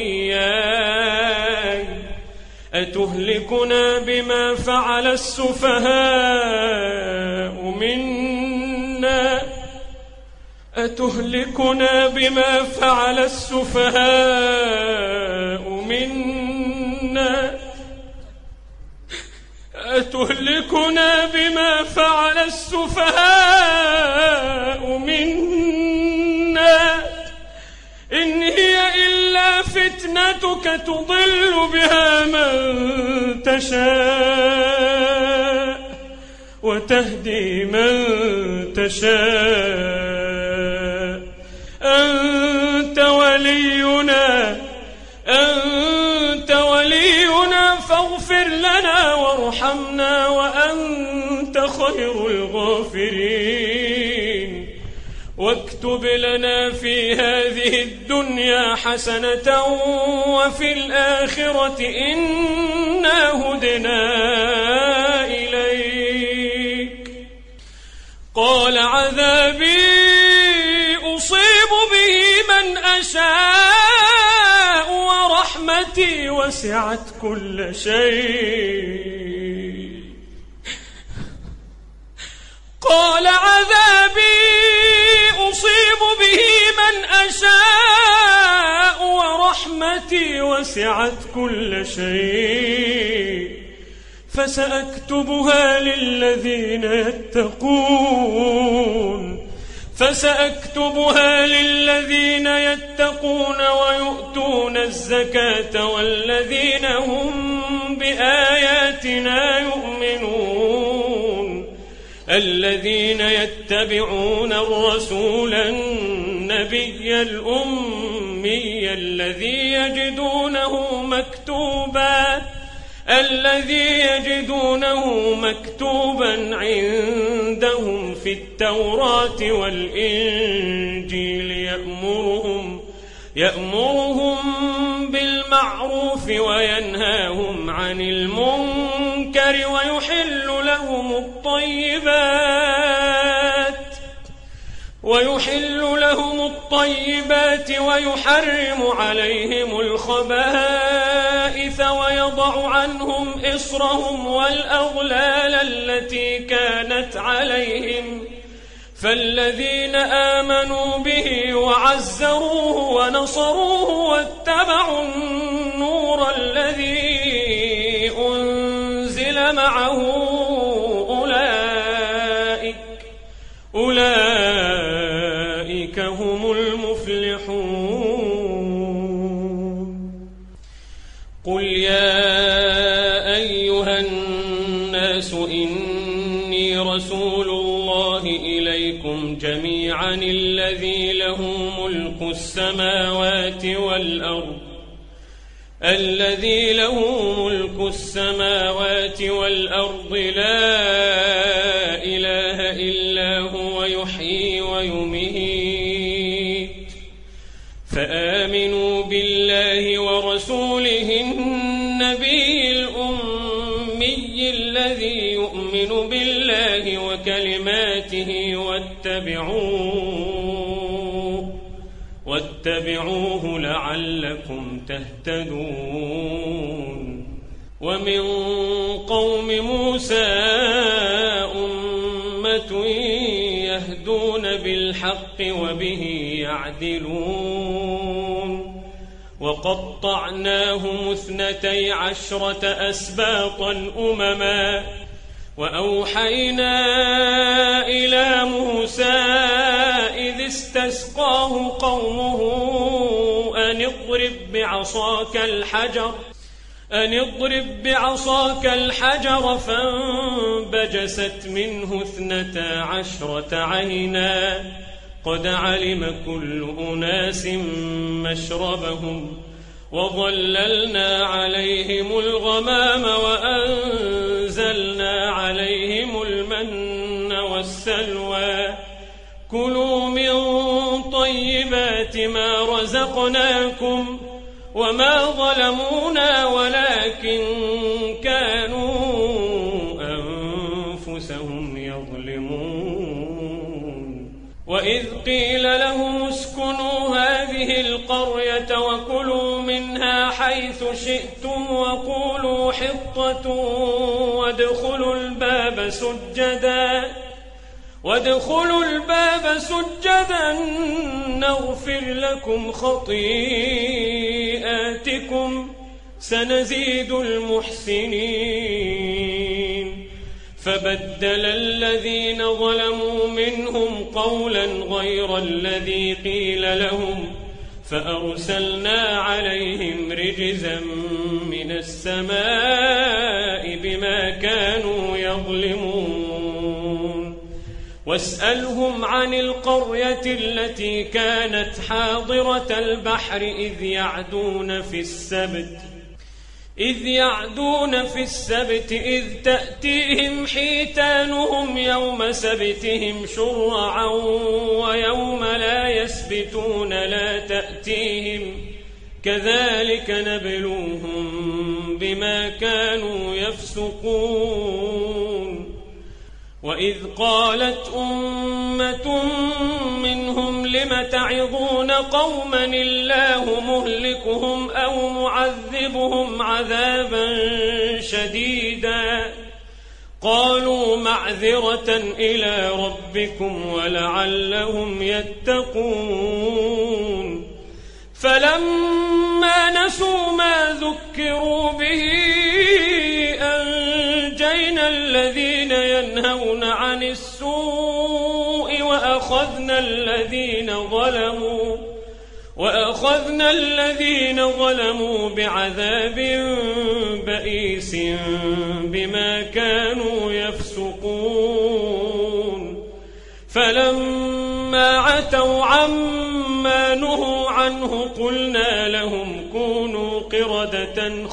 Speaker 2: وإياي أتهلكنا بما فعل السفهاء منا أتهلكنا بما فعل السفهاء منا أتهلكنا بما فعل السفهاء منا إن هي إلا فتنتك تضل بها من تشاء وتهدي من تشاء أنت ولينا أنت ولينا فاغفر لنا وارحمنا وأنت خير الغافرين. واكتب لنا في هذه الدنيا حسنة وفي الآخرة إنا هدنا إليك. قال عذابي أصيب به من أشاء ورحمتي وسعت كل شيء. قال عذابي أصيب به من أشاء ورحمتي وسعت كل شيء فسأكتبها للذين يتقون فسأكتبها للذين يتقون ويؤتون الزكاة والذين هم بآياتنا يؤمنون الذين يتبعون الرسول النبي الأمي الذي يجدونه مكتوبا الذي يجدونه مكتوبا عندهم في التوراة والإنجيل يأمرهم يأمرهم بالمعروف وينهاهم عن المنكر ويحل لهم الطيبات ويحل لهم الطيبات ويحرم عليهم الخبائث ويضع عنهم إصرهم والأغلال التي كانت عليهم فالذين آمنوا به وعزروه ونصروه واتبعوا النور الذي أنزل معه أولئك أولئك هم المفلحون. قل يا أيها الناس إني رسول الله إليكم جميعا الذي له ملك السماوات والأرض الذي له ملك السماوات والأرض لا إله إلا هو يحيي ويميت فآمنوا بالله ورسوله النبي الأمي الذي يؤمن بالله وكلماته واتبعوه واتبعوه لعلكم تهتدون. ومن قوم موسى أمة يهدون بالحق وبه يعدلون وقطعناهم اثنتي عشرة أسباطا أمما وأوحينا إلى موسى إذ استسقاه قومه أن اضرب بعصاك الحجر أن اضرب بعصاك الحجر فانبجست منه اثنتا عشرة عينا قد علم كل أناس مشربهم وظللنا عليهم الغمام وأنزلنا عليهم المن والسلوى كلوا من طيبات ما رزقناكم وما ظلمونا ولكن كانوا أنفسهم يظلمون وإذ قيل لهم اسكنوا هذه القرية وكلوا منها حيث شئتم وقولوا حطة وادخلوا الباب سجدا وادخلوا الباب سجدا نغفر لكم خطيئاتكم سنزيد المحسنين فبدل الذين ظلموا منهم قولا غير الذي قيل لهم فأرسلنا عليهم رجزا من السماء بما كانوا يظلمون واسألهم عن القرية التي كانت حاضرة البحر إذ يعدون في السبت إذ يعدون في السبت إذ تأتيهم حيتانهم يوم سبتهم شرعا ويوم لا يسبتون لا تأتيهم كذلك نبلوهم بما كانوا يفسقون وإذ قالت أمة منهم لم تعظون قوما الله مهلكهم أو معذبهم عذابا شديدا قالوا معذرة إلى ربكم ولعلهم يتقون فلما نسوا ما ذكروا به أنجينا الذين ينهون عن السوء وأخذنا الذين ظلموا وأخذنا الذين ظلموا بعذاب بئيس بما كانوا يفسقون فلما عتوا عما نهوا عنه قلنا لهم كونوا قردة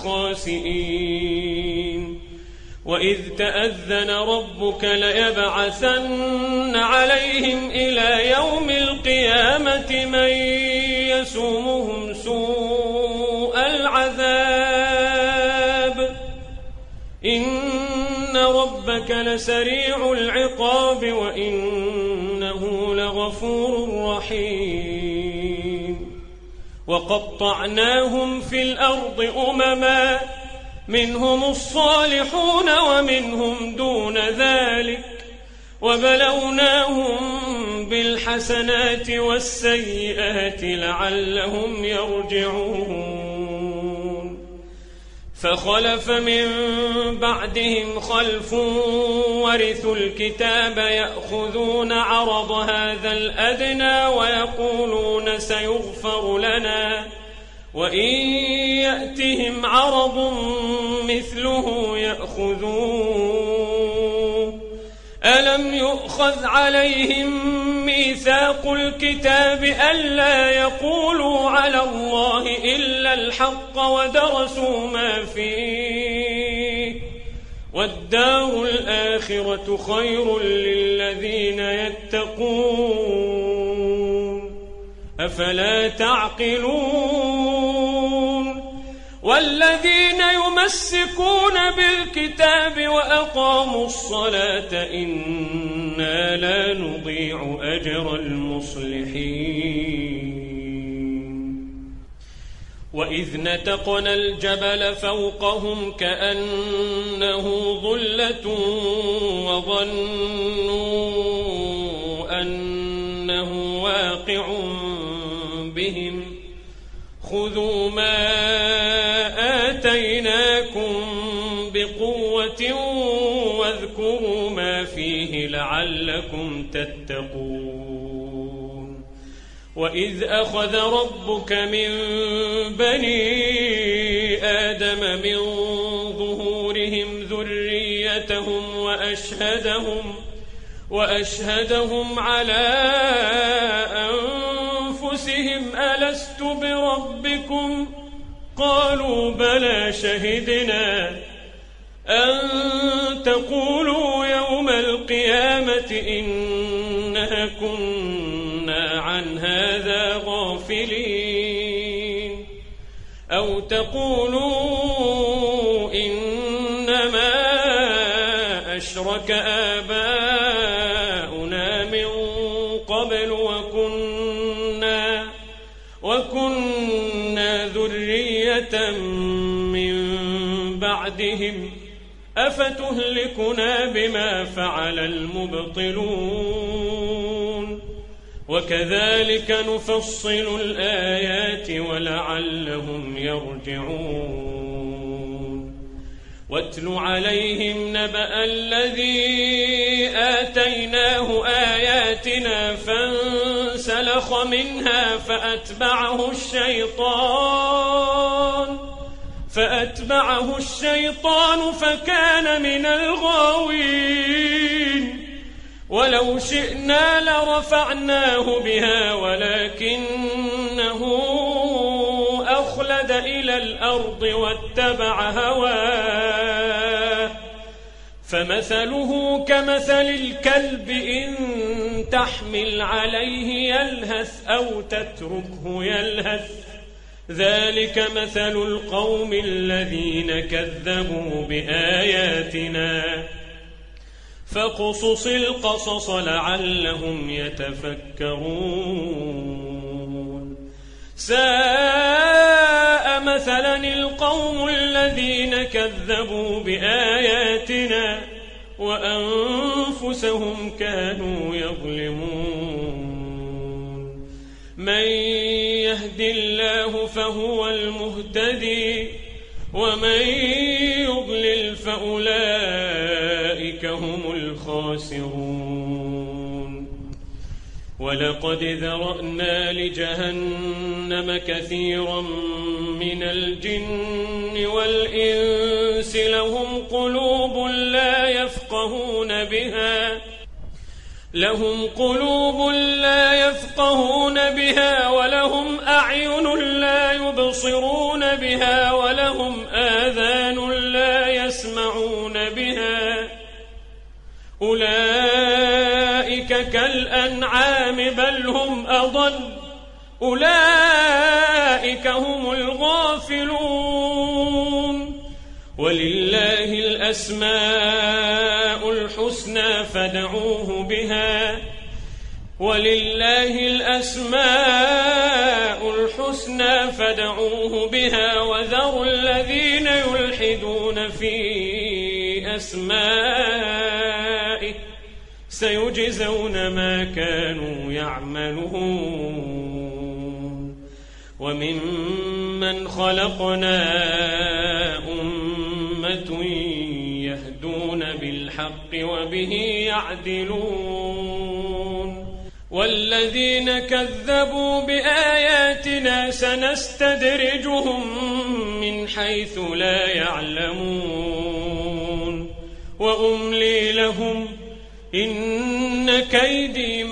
Speaker 2: خاسئين وإذ تأذن ربك ليبعثن عليهم إلى يوم القيامة من يسومهم سوء العذاب إن ربك لسريع العقاب وإنه لغفور رحيم وقطعناهم في الأرض أمما منهم الصالحون ومنهم دون ذلك وبلوناهم بالحسنات والسيئات لعلهم يرجعون فخلف من بعدهم خلف ورثوا الكتاب يأخذون عرض هذا الأدنى ويقولون سيغفر لنا وإن يأتهم عرض مثله يأخذوه ألم يؤخذ عليهم ميثاق الكتاب ألا يقولوا على الله إلا الحق ودرسوا ما فيه والدار الآخرة خير للذين يتقون أفلا تعقلون والذين يمسكون بالكتاب وأقاموا الصلاة إنا لا نضيع أجر المصلحين وإذ نتقنا الجبل فوقهم كأنه ظلة وظنوا أنه واقع بهم خذوا ما آتيناكم بقوة واذكروا ما فيه لعلكم تتقون وإذ أخذ ربك من بني آدم من ظهورهم ذريتهم وأشهدهم وأشهدهم على أنفسهم ألست بربكم قالوا بلى شهدنا أن تقولوا يوم القيامة إنا كنا عن هذا غافلين أو تقولوا إنما أشرك آباؤنا من قبل وكنا وكنا ذرية من بعدهم أفتهلكنا بما فعل المبطلون وكذلك نفصل الآيات ولعلهم يرجعون واتل عليهم نبأ الذي آتيناه آياتنا فانسلخ منها فأتبعه الشيطان فأتبعه الشيطان فكان من الغاوين ولو شئنا لرفعناه بها ولكنه أخلد إلى الأرض واتبع هواه فمثله كمثل الكلب إن تحمل عليه يلهث أو تتركه يلهث ذلك مثل القوم الذين كذبوا بآياتنا فاقصص القصص لعلهم يتفكرون ساء مثلا القوم الذين كذبوا بآياتنا وأنفسهم كانوا يظلمون من يهد الله فهو المهتدي ومن يضلل فأولئك هم الخاسرون ولقد ذرأنا لجهنم كثيرا من الجن والإنس لهم قلوب لا يفقهون بها لهم قلوب لا يفقهون بها ولهم أعين لا يبصرون بها ولهم آذان لا يسمعون بها أولئك كالأنعام بل هم أضل أولئك هم الغافلون ولله الأسماء الحسنى فادعوه بها ولله الأسماء الحسنى فادعوه بها وذروا الذين يلحدون في أسمائه سيجزون ما كانوا يعملون وممن خلقنا أمة يهدون بالحق وبه يعدلون والذين كذبوا بآياتنا سنستدرجهم من حيث لا يعلمون وأملي لهم إن كيدي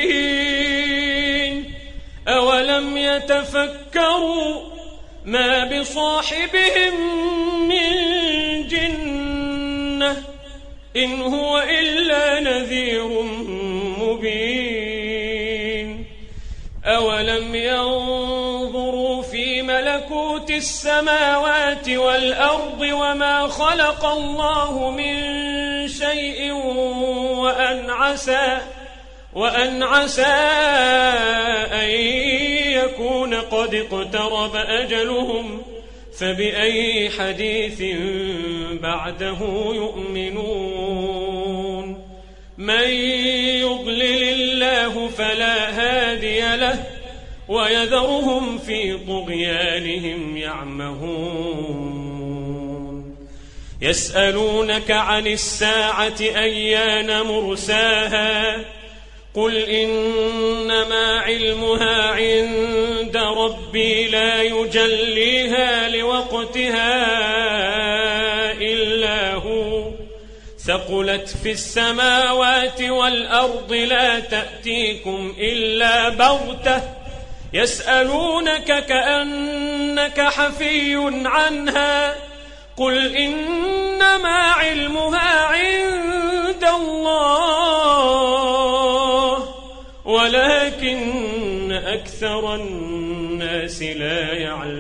Speaker 2: متين أولم يتفكروا ما بصاحبهم من جنة إن هو إلا نذير مبين أولم ينظروا في ملكوت السماوات والأرض وما خلق الله من شيء وأن عسى وأن عسى أن يكون قد اقترب أجلهم فبأي حديث بعده يؤمنون من يضلل الله فلا هادي له ويذرهم في طغيانهم يعمهون يسألونك عن الساعة أيان مرساها قل إنما علمها عند ربي ربي لا يجليها لوقتها إلا هو ثقلت في السماوات والأرض لا تأتيكم إلا بغتة يسألونك كأنك حفي عنها قل إنما علمها عند الله ولكن أكثر الناس لا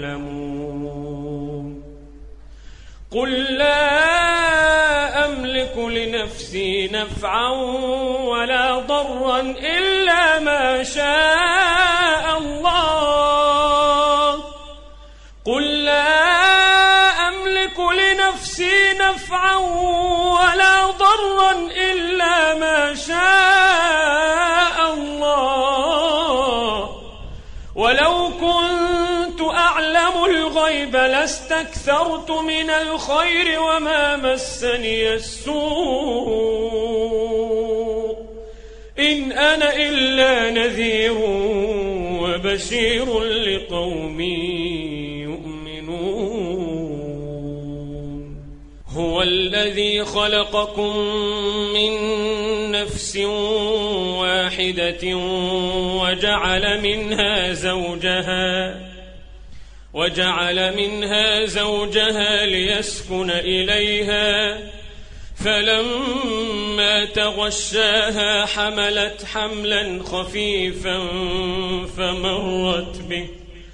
Speaker 2: يعلمون قل لا أملك لنفسي نفعا ولا ضرا إلا ما شاء الله قل لا أملك لنفسي نفعا ولا ضرا إلا ما شاء الله ولو كنت أعلم الغيب لاستكثرت من الخير وما مسني السوء إن أنا إلا نذير وبشير لقوم يؤمنون هو الذي خلقكم من نفس واحدة وجعل منها زوجها وجعل منها زوجها ليسكن إليها فلما تغشاها حملت حملا خفيفا فمرت به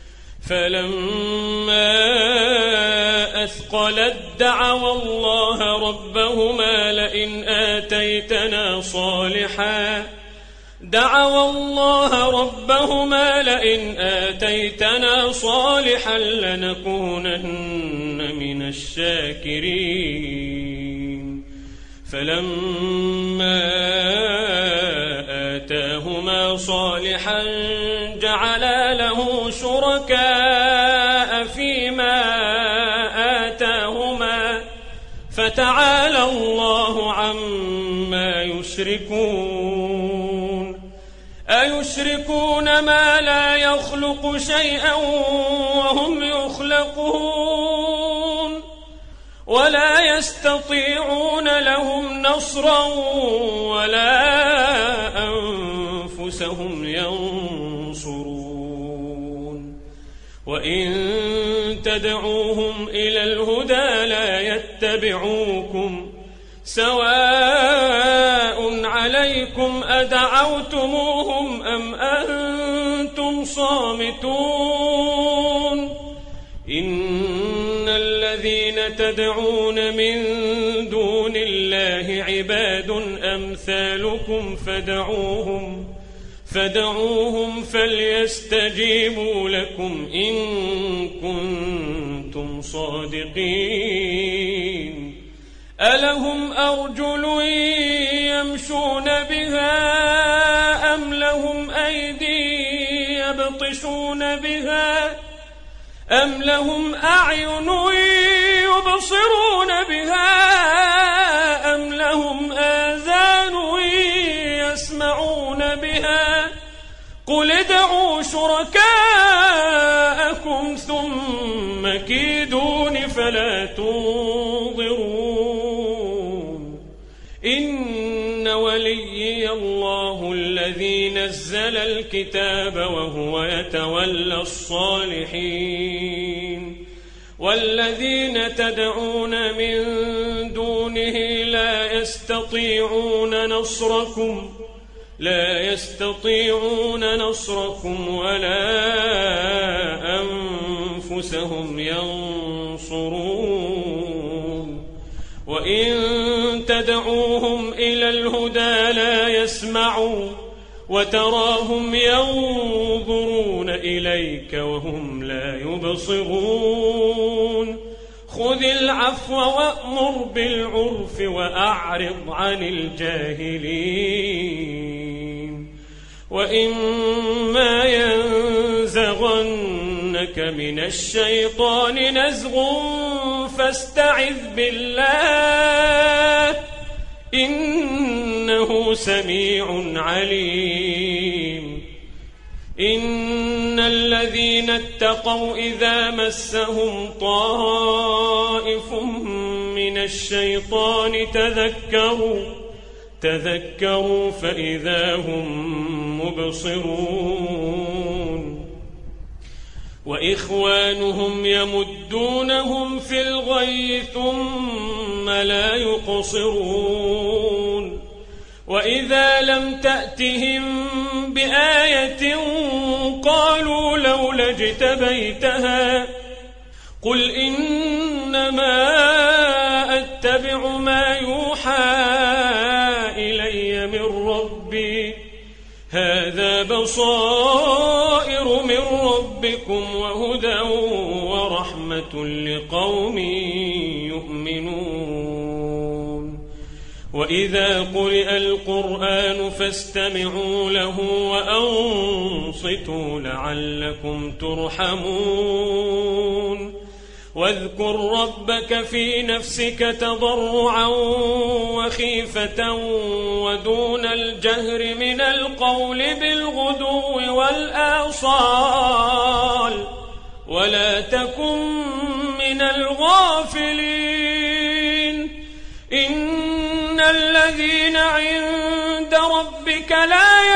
Speaker 2: فلما أثقلت دعوا الله ربهما لئن آتيتنا صالحا دعوا الله ربهما لئن آتيتنا صالحا لنكونن من الشاكرين فلما آتاهما صالحا جعلا له شركاء فيما آتاهما فتعالى الله عما يشركون أيشركون ما لا يخلق شيئا وهم يخلقون ولا يستطيعون لهم نصرا ولا أنفسهم ينصرون وإن تدعوهم إلى الهدى لا يتبعوكم سواء عليكم أدعوتموهم أم أنتم صامتون إن الذين تدعون من دون الله عباد أمثالكم فدعوهم فدعوهم فليستجيبوا لكم إن كنتم صادقين ألهم أرجل يمشون بها أم لهم أيدي يبطشون بها أم لهم أعين يبصرون بها أم لهم آذان يسمعون بها قل ادعوا شركاءكم ثم كيدون فلا تنظرون إن وليي الله الذي نزل الكتاب وهو يتولى الصالحين والذين تدعون من دونه لا يستطيعون نصركم لا يستطيعون نصركم ولا أنفسهم ينصرون وإن تدعوهم إلى الهدى لا يسمعوا وتراهم ينظرون إليك وهم لا يبصرون خذ العفو وأمر بالعرف وأعرض عن الجاهلين وإما ينزغنك من الشيطان نزغ فاستعذ بالله إنه سميع عليم إن الذين اتقوا إذا مسهم طائف من الشيطان تذكروا تذكروا فإذا هم مبصرون وإخوانهم يمدونهم في الغي ثم لا يقصرون وإذا لم تأتهم بآية قالوا لولا اجتبيتها قل إنما أتبع ما يوحى إلي من ربي هذا بصائر من ربكم وهدى ورحمة لقوم يؤمنون وإذا قرئ القرآن فاستمعوا له وأنصتوا لعلكم ترحمون واذكر ربك في نفسك تضرعا وخيفة ودون الجهر من القول بالغدو والآصال ولا تكن من الغافلين إن الذين عند ربك لا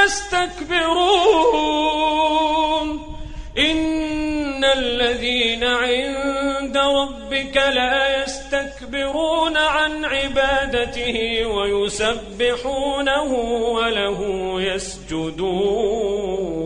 Speaker 2: يستكبرون إن الذين عند ربك لا يستكبرون عن عبادته ويسبحونه وله يسجدون